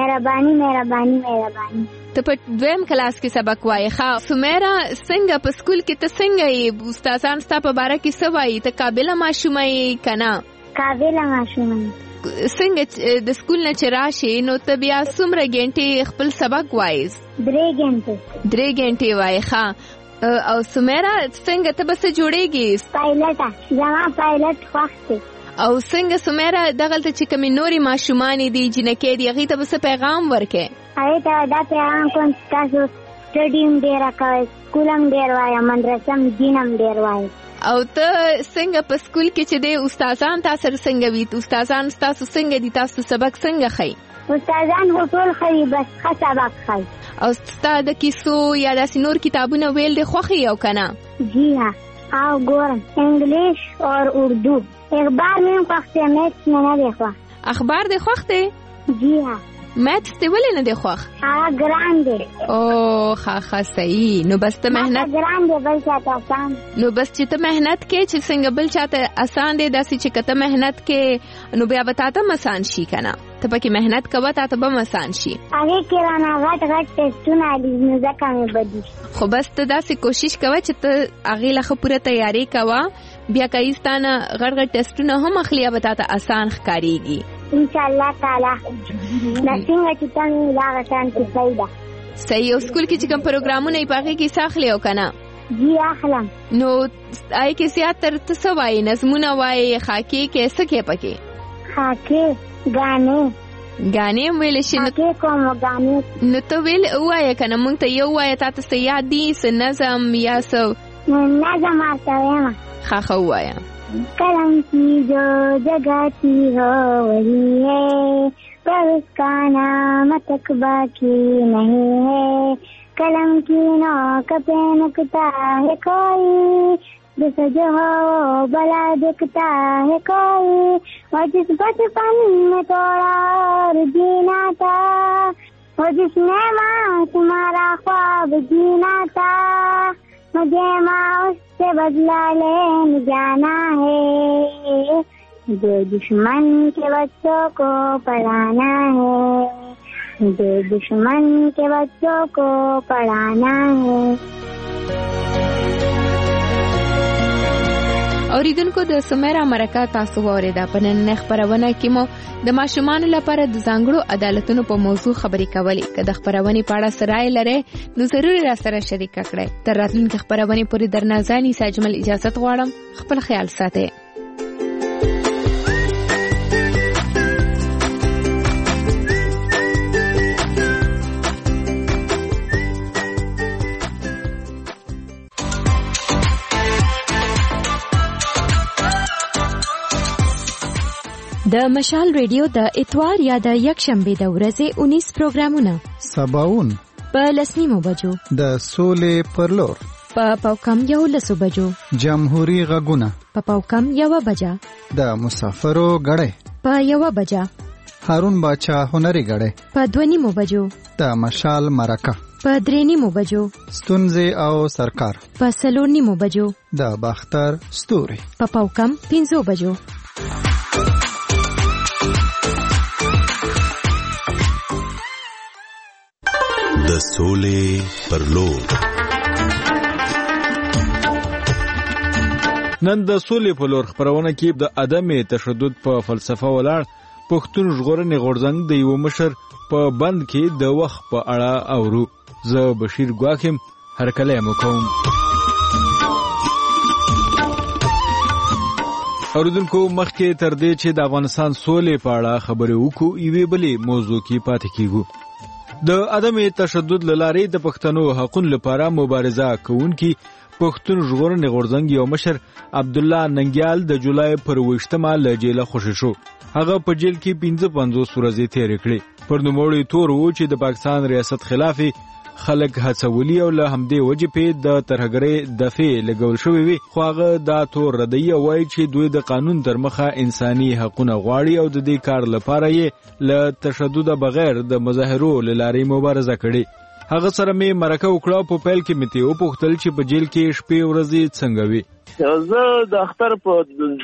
S25: مهرباني
S11: ته په دویم کلاس کې سبق وایې. ښه سمیرا څنګه په سکول کې ته څنګه یې استادان ستا په باره کې څه وایي ته قابله ماشومه یې که نه؟
S25: قابله ماشومه.
S11: څنګه د سکول نه چې راشې نو ته بیا څومره ګنټې خپل سبق وایې؟
S25: 3 ګنټې
S11: وایې. ښه او سمیرا څنګه ته به څه جوړېږي؟
S25: پایلټه زما پایلټ خوښ دی.
S11: او څنګه سمیرا دغلته چې کومې نورې ماشومانې دي جنکۍ دي هغې ته به څه پیغام ورکې؟
S25: هغې ته دا پیغام کوم چې تاسو سټډي هم ډېره کوئ سکول هم ډېر وایه مدرسه هم دین هم ډېر وایه.
S11: او ته څنګه په سکول کې چې دی استادان تا سره څنګه وي؟ استادان ستاسو څنګه دي؟ تاسو سبق څنګه ښیي؟
S25: استادان خو ټول ښه دي بس ښه سبق ښیي.
S11: او ستا د کیسو یا داسې نور کتابونه ویل دې خوښ یې او که نه؟
S25: جی ها او ګورم انګلیش اور اردو. اخبار مې هم خوښ دی میتھس مې نه دی خوښ.
S11: اخبار دې خوښ دی؟
S25: جی ها.
S11: میتھس دې ولې نه دی خوښ؟
S25: هغه ګران دی.
S11: او ښه صحیح. نو بس ته محنت
S25: ګران دی بل چاته آسان.
S11: نو بس چې ته محنت کې چې څنګه بل چاته آسان دی داسې چې که ته محنت کې نو بیا به تا ته هم آسان شي که نه؟ ته پکې محنت کوه تا ته به هم آسان شي.
S25: هغې کې رانه غټ ټسټونه دي نو ځکه مې بدي.
S11: خو بس ته داسې کوشش کوه چې ته هغې له ښه پوره تیاري کوه بیا که ایستانه غټ ټسټونه هم اخلي به تا ته آسان ښکارېږي
S25: انشاءالله تعالی. دا څنګه چې ته مې دغه شانتې صحیح ده.
S11: صحیح. او سکول کې چې کوم پروګرامونه یې په هغې کې څه اخلې او که نه؟
S25: جی اخلم.
S11: نو هغې کې زیات تر ته څه وایې؟ نظمونه وایې خاکې کې څه کې پکې؟
S25: خاکې ګانې هم ویلی شي. خاکې کوم ګانې نو
S11: ته ویل ووایه که نه موږ ته یو وایه تا ته څه یاد دي څه نظم یا څه؟
S25: نظم ورته ویمه.
S11: ښه ووایه.
S25: قلم کی جو جگہ کی ہو وہی ہے
S8: पर उसका नाम तक बाकी नहीं है, कलम की नोक पे नुकता है कोई, जैसे जो हो भला दिखता है कोई, और जिस बचपन में थोड़ा और जीना था, वो जिसने माँ तुम्हारा ख्वाब जीना था, मुझे माँ उससे बदला लेने जाना है, जो दुश्मन के बच्चों को पढ़ाना है, जो दुश्मन के बच्चों को पढ़ाना है।
S11: اوریدونکو د سمیرا مرکه تاسو اوریدا په نن خبرونه کې مو د ماشومان لپاره د ځانګړو عدالتونو په موضوع خبرې کولې. که د خبرونه په اړه سرای لري نو ضروري را سره شریک کړئ. تر راتلونکي خبرونه پورې درنازاني ساجمل اجازه غواړم. خپل خیال ساتئ.
S16: د مشال ریډیو د اتوار یا د یکشنبه د ورځې 19 پروګرامونه
S17: سباون
S16: په لسنیمو بجو،
S17: د سولې پرلور
S16: په پاوکم 11 بجو،
S17: جمهوریت غږونه
S16: په پاوکم 1 بجا،
S17: د مسافرو غړې
S16: په 1 بجا،
S17: هارون باچا هنري غړې په 2 بجو، د مشال مرکه
S16: په 3 بجو،
S17: ستونزې او سرکار
S16: په 4 بجو،
S17: د باختر ستوري
S16: په پاوکم 5 بجو.
S15: د سولې پر لور.
S1: نن د سولې په لور خبرونه کې د عدم تشدد په فلسفه ولاړ پښتون ژغورنې غورځنګ د یو مشر په بند کې د وخت په اړه اورو. زه بشیر ګواکم هرکلی مو کوم. اوریدونکو مخکې تر دې چې د افغانستان سولې په اړه خبرې وکړو یوې بلې موضوع کې پاتې کیږو. د عدم تشدد لارې د پښتنو حقوقو لپاره مبارزه کوونکي پښتون ژغورنې غورځنګ یو مشر عبد الله ننګیال د جولای پر 28مه له جیله خوشی شو. هغه په جیل کې 55 ورځې تېرې کړې. پر نوموړي تور و چې د پاکستان ریاست خلاف خلک هڅولي او له همدې وجې په د ترهګرۍ دفعې لګول شوی وي، خو هغه دا تور ردی وایي چې دوی د قانون تر مخه انساني حقوقونه غواړي او د دې کار لپاره یې له تشدد بغیر د مظاهرو لارې مبارزه کړې. هغه سره مې مرکه وکړه. په پیل کې مې ته وپوښتل چې په جیل کې شپې ورځې څنګه وي.
S18: زه د اختر په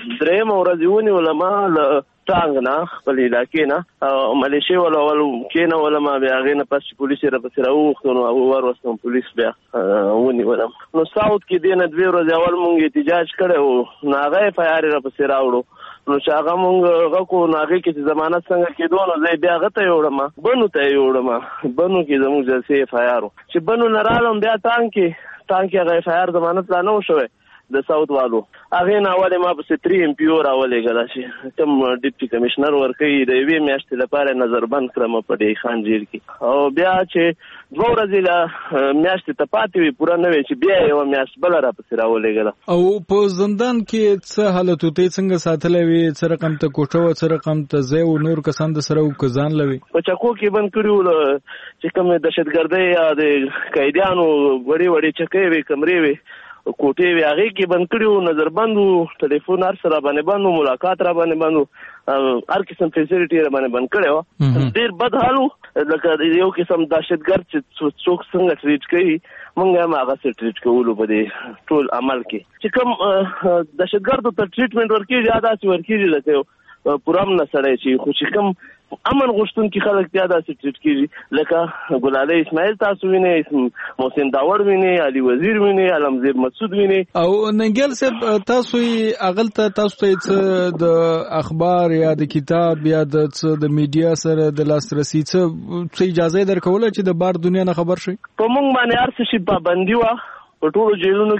S18: 3 ورځې ونیولم له ټانګ نه خپل علاقې نه ملیشیا ول کېنه ولما بیا هغې نه پس پولیس راپسې راوغوښتل او وروستم پولیس بیا ونیولم. نو ساوت کې دې نه 2 ورځې اول مونږ احتجاج کړی و، نو هغه یې فایار راپسې راوړو. نو چې هغه مونږ هغه کو نو هغې کې چې ضمانت څنګه کېدو نو زه بیا هغه ته یوړم، بنو ته یې یوړم. بنو کې زموږ جلسې فایار و چې بنو نه رالم بیا ټانګ کې هغه فایار ضمانت لا نه و شوی د ساوت والو. هغې نه اولې ما پسې 3 MPO راولېږله چې کوم ډیپټي کمشنر ورکوي د 1 میاشتې لپاره نظربند کړم په ډی خان جیل کې. او بیا چې 2 ورځې له میاشتې ته پاتې وي پوره نه وي چې بیا 1 میاشت بله راپسې راولېږله.
S1: او په زندان کې څه حالت و ته څنګه ساتلی وي؟ څه رقم ته کوټه وه، څه رقم ته ځای و، نور کسان د سره و که ځان لوي؟
S18: په چکو کې بند کړي وو چې کوم دهشتګردۍ یا د قیدیانو وړې وړې چکۍ وې، کمرې وې، کوټې وې، هغې کې بند کړي وو، نظربند وو، ټلیفون هر څه را باندې بند وو، ملاقات را باندې بند وو، هر قسم فیسیلیټي را باندې بند کړی وه. ډېر بد حال وو، لکه یو قسم دهشتګرد چې څوک څنګه ټریټ کوي مونږ هم هغسې ټریټ کولو په دې ټول عمل کې. چې کوم دهشتګردو ته ټریټمنټ ورکېږي یا داسې ورکېږي لکه یو پوره امنه سړی چې خو چې کوم امن غوښتونکي خلک بیا داسې ټریټ کېږي لکه ګلالۍ اسماعیل تاسو وینئ، محسن داور وینئ، علي وزیر وینئ، علمزیب مسعود وینئ. او
S1: ننګیال صاحب تاسو یې هغلته تاسو ته څه د اخبار یا د کتاب یا د څه د میډیا سره د لاسرسي څه اجازه درکوله چې د بار دنیا نه خبر شئ؟
S18: په موږ باندې هر څه شي پابندي وه په ټولو جیلونو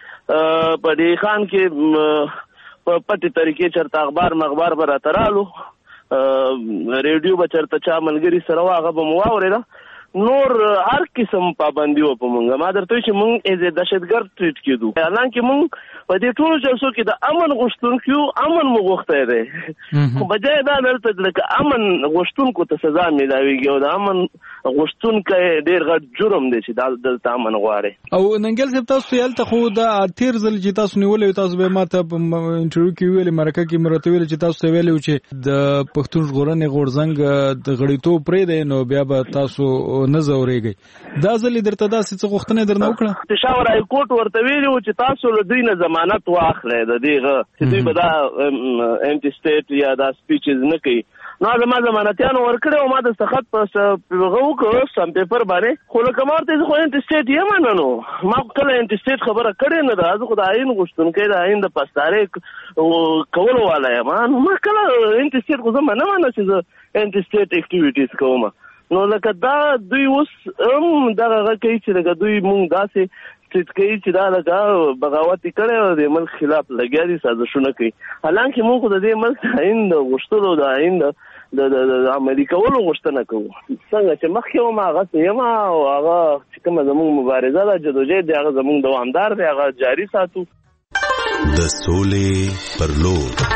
S18: کې. په ډی خان کې په پټې طریقې چېرته اخبار مخبار به راته رالو، ریډیو به چېرته چا ملګري سره وه هغه به مو واورېده. نور هر قسم پابندي و په مونږ ما درته چې مونږ از دهشتګرد ټریټ کېدو حالانکه مونږ په دې ټولو جلسو کې د امن غوښتونکو امن مو غوښتی دی خو بجای دا دلته لکه امن غوښتونکو ته سزا میلاویږي او د امن غوښتونکی ډېر غټ جرم دی چې دلته امن غواړي
S1: او ننګل صاحب تاسو هلته خو د تیر ځل چې تاسو نیولې تاسو به ماته په انټرویو کې ویلې مرکه کې مرته ویل چې تاسو ویلې چې د پښتون ژغورنې غورځنګ د غړیتوب پرې دی نو بیا به تاسو نه زورېږئ دا ځل درته داسې څه غوښتنه درنه وکړه
S18: پېښور های کورټ ورته ویلي و چې تاسو له دوی نه ضمانت واخلئ د دې چې دوی به دا انټي سټیټ یا دا سپیچز نه کوي نو زما ضمانتیانو ورکړی او ما د سخت په هغه وکړو سم پیپر باندې خو لکه ما ورته زه خو انټي سټیټ یم نو ما کله انټي سټیټ خبره کړې نه ده زه خو د آیین غوښتونکی د آیین د پاسدارۍ کولو والا یم نو ما کله انټي سټیټ خو زه منم نه چې زه انټي سټیټ اکټیویټیز کوم نو لکه دا دوی اوس هم دغه کوي چې لکه دوی مونږ داسې ټریټ کوي چې دا لکه بغاوت کړی او د ملک خلاف لګیا دي سازشونه کوي حالانکه مونږ د دې ملک آیین د غوښتلو د آیین د عملي کولو غوښتنه کوو څنګه چې مخکې وم هغسې یم او هغه چې کومه زموږ مبارزه ده جدوجهد دی هغه زموږ دوامدار دی هغه جاري ساتو
S15: د سولې پر لور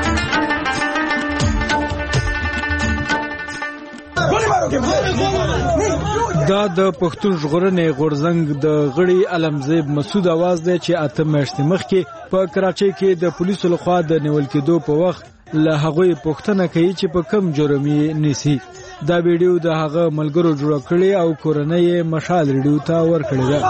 S1: دا د پښتون ژغورنې غورځنګ د غړي علمزیب مسعود اواز دی چې اته میاشتې مخکې په کراچۍ کې د پولیسو لخوا د نیول کېدو په وخت له هغوی پوښتنه کوي چې په کم جرم یې نیسي دا ویډیو د هغه ملګرو جوړ کړی او کورنۍ یې مشال ریډیو ته ورکړې ده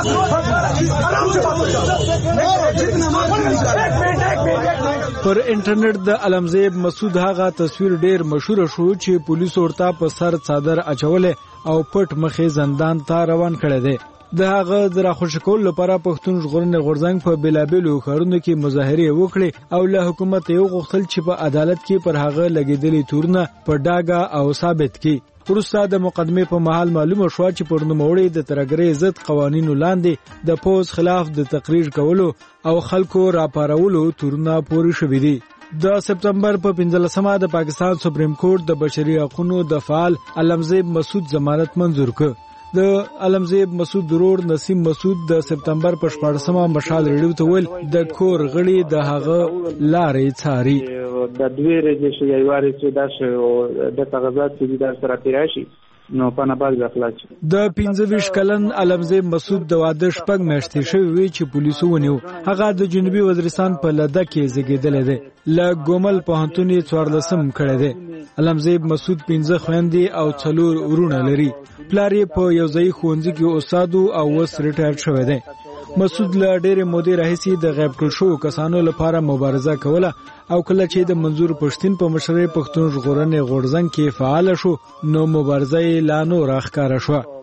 S1: پر انټرنیټ د علمزیب مسعود هغه تصویر ډیر مشهور شو چې پولیسو ورته په سر څادر اچولې او پټ مخې زندان ته روان کړی دی د هغه د راخوشي کولو لپاره پښتون ژغورنې غورځنګ په بیلابیلو ښارونو کې مظاهرې وکړې او له حکومت یې وغوښتل چې په عدالت کې پر هغه لګېدلي تورونه په ډاګه او ثابت کړي وروسته د مقدمې په مهال معلومه شوه چې پر نوموړي د ترهګرۍ ضد قوانینو لاندې د پوځ خلاف د تقریر کولو او خلکو راپارولو تورونه پورې شوي دي د سپتمبر په 15مه د پاکستان سپریم کورټ د بشري حقوقو د فعال علمزیب مسعود ضمانت منظور کړ د علمزیب مسعود ورور نسیم مسعود د سپتمبر په 14مه مشال ریډیو ته ویل د کور غړي د هغه لارې څاري
S3: د دوی رجش یو واري چې داش د تغذات چې د سره پیراشي نو په نه باز اخلاص
S1: د 15 کلن علمزیب مسعود د واده شپږ میاشتې شوی وی چې پولیسو ونیو هغه د جنوبي وزیرستان په لده کې زیږیدل دی ل ګومل پوهنتون 14 کړی دی علمزیب مسعود 15 خويندې او 4 ورونه لري پلار یې په یو ځای ښوونځي کې استاد او اوس ریټایر شوی دی مسعود له ډېرې مودې راهیسې د غیب کړل شوو کسانو لپاره مبارزه کوله او کله چې د منظور پښتين په مشرۍ پښتون ژغورنې غورځنګ کې فعال شو نو مبارزه یې لا نور ښکاره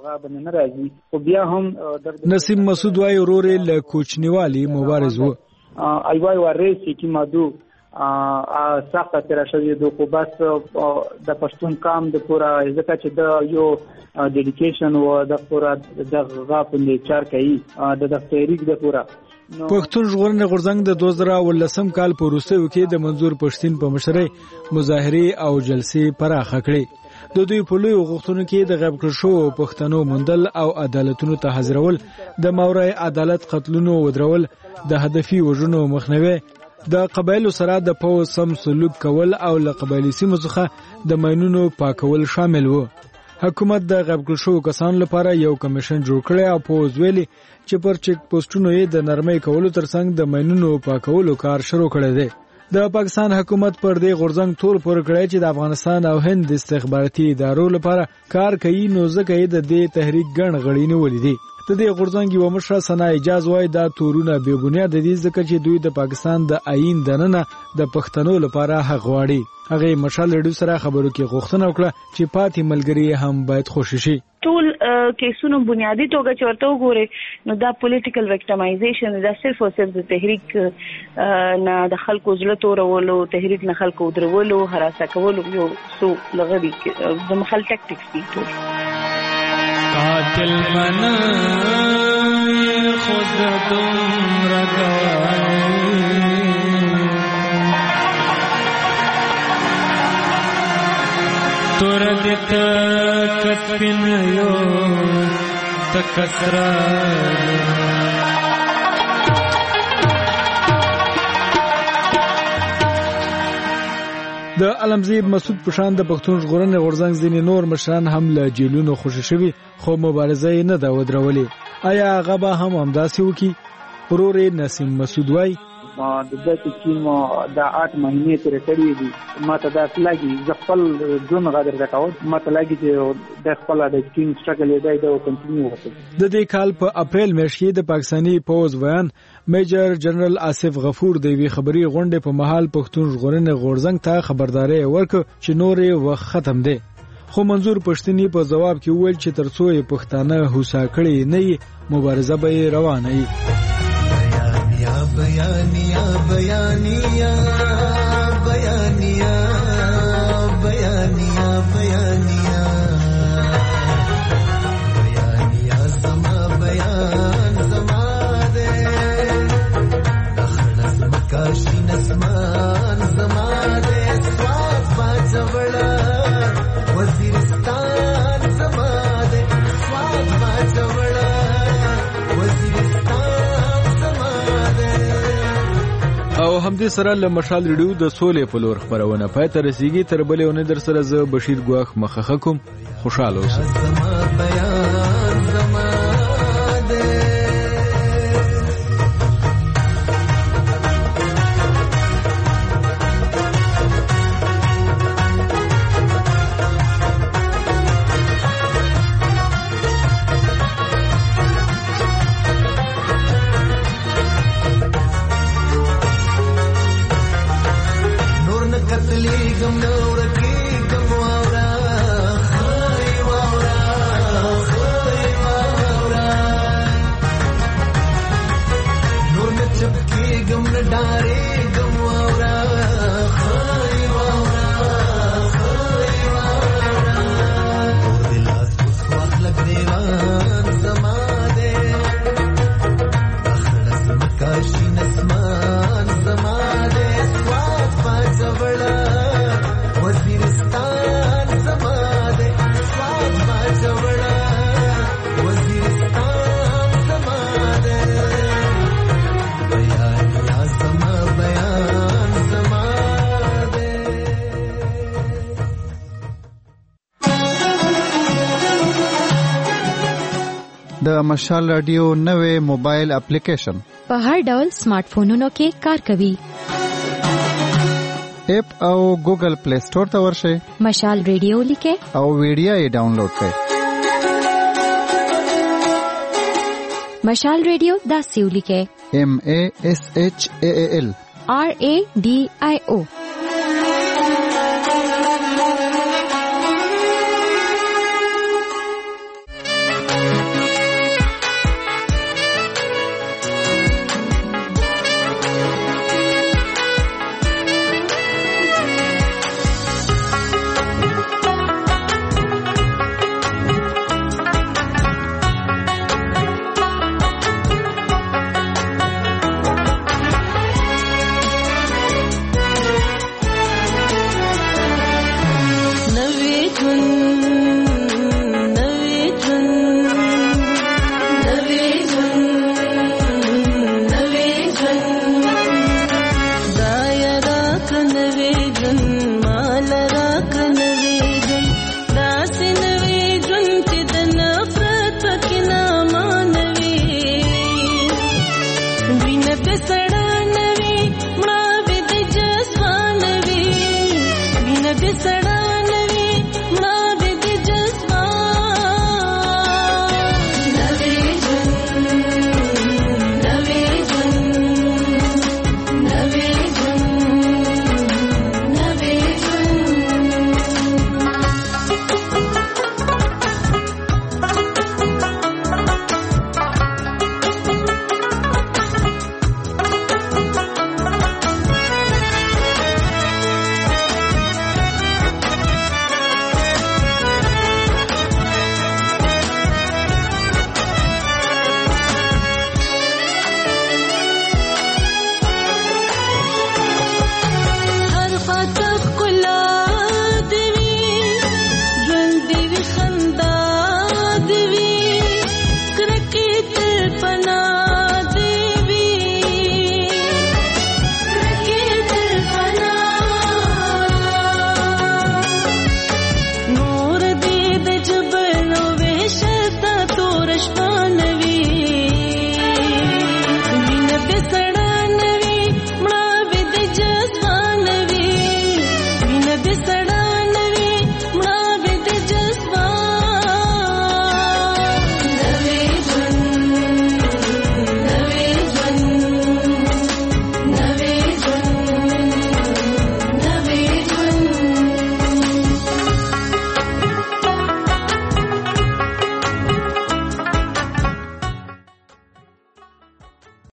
S1: شوه نسیم مسعود وايي ورور یې له کوچنیوالي مبارز و
S3: ایوای ورېسي کې مادو سخته تیر شوی د خو بس د پښتون قام د پورا ځکه چې د یو ډیډیکیشن و د پورا د غاپ نیچر کوي د تحریک د پورا
S1: پښتون ژغورنې غورځنګ د 2018 کال په وروستیو کې د منظور پښتين په مشرۍ مظاهرې او جلسې پراخه کړې د دوی په لوی غوښتنو کې د غیب کړل شوو پښتنو موندل او عدالتونو ته حاضرول د ماورای عدالت قتلونو ودرول د هدفي وژنو مخنیوي د قبایلو سره د پوځ سم سلوک کول او له قبایلي سیمو څخه د ماینونو پاکول شامل وو حکومت د غیب کړل شوو کسانو لپاره یو کمیشن جوړ کړی او پوځ ویلي چې پر چیک پوسټونو یې د نرمۍ کولو ترڅنګ د ماینونو پاکولو کار شروع کړی دی د پاکستان حکومت پر دې غورځنګ تور پور کړی چې د افغانستان او هند استخباراتي ادارو لپاره کار کوي نو ځکه یې د دې تحریک ګڼ غړي نیولې دي د دې غورځنګ یو مشر سنا اجازه وای دا تورونه به بنیاد دي ځکه چې دوی د پاکستان د آئین دننه د پښتنو لپاره حق غواړي هغه مشال ریډیو سره خبرو کې غوښتنه وکړه چې پاتې ملګری هم باید خوشی شي
S4: ټول کیسونو بنیادی توګه چې ورته وګوري نو دا پولیټیکل وکټمایزیشن دا صرف او صرف د تحریک نه د خلکو زړه تورولو تحریک نه خلکو درولو هراسه کولو یو څو لغوي د مخال ټاکټکس دي ټول
S19: قاتل منا خود تم رکھائے ګوردت کسپینیو تکسرا
S1: د علمزیب مسعود پشان د پښتون ژغورنې غورځنګ ځینې نور مشران هم له جیلونو خوشي شوي خو مبارزه یې نه ده ودرولې. آیا هغه به هم همداسې وکړي؟ ورور یې نسیم مسعود وایي
S3: د دې ټیم د 8 مهینې تر کړې دي ماته دا لګي خپل ځون غادر راکاو ماته لګي چې د خپل د ټیم سټرګل دی دا کنټینیو وکړي. د دې کال په اپریل میاشت کې د پاکستاني پوز ویان میجر جنرال آصف غفور د وی خبري غونډې په محل پښتون ژغورنې غورځنګ ته خبرداري ورکړه چې نورې وخت ختم دی. خو منظور پښتني په جواب کې وویل چې ترڅو یې پښتانه هوسا کړي نه مبارزه به روانه وي.
S5: بيانيا بيانيا بيانيا بيانيا بيانيا بيانيا زما بيان زما ده دخلت مكاشي نسمان زما ده سواد باجوړه وزیرستان زما ده سواد باجوړه
S1: او همدې سره له مشال ریډیو د سولې په لور خبرونه پای ته رسیدي. تر بلې ونې در سره زه بشیر ګواخ مخه کوم. خوشاله اوسئ.
S17: د مشال رادیو نوې موبایل اپلیکیشن
S16: په هر ډول سمارټ فونونو کې کار کوي.
S17: اپ او ګوګل پلی سٹور ته ورشئ.
S16: مشال رادیو لیکه
S17: او ویډیو یې ډاونلوډ کړئ.
S16: مشال رادیو دا سیو لیکه
S17: MASHAL
S16: RADIO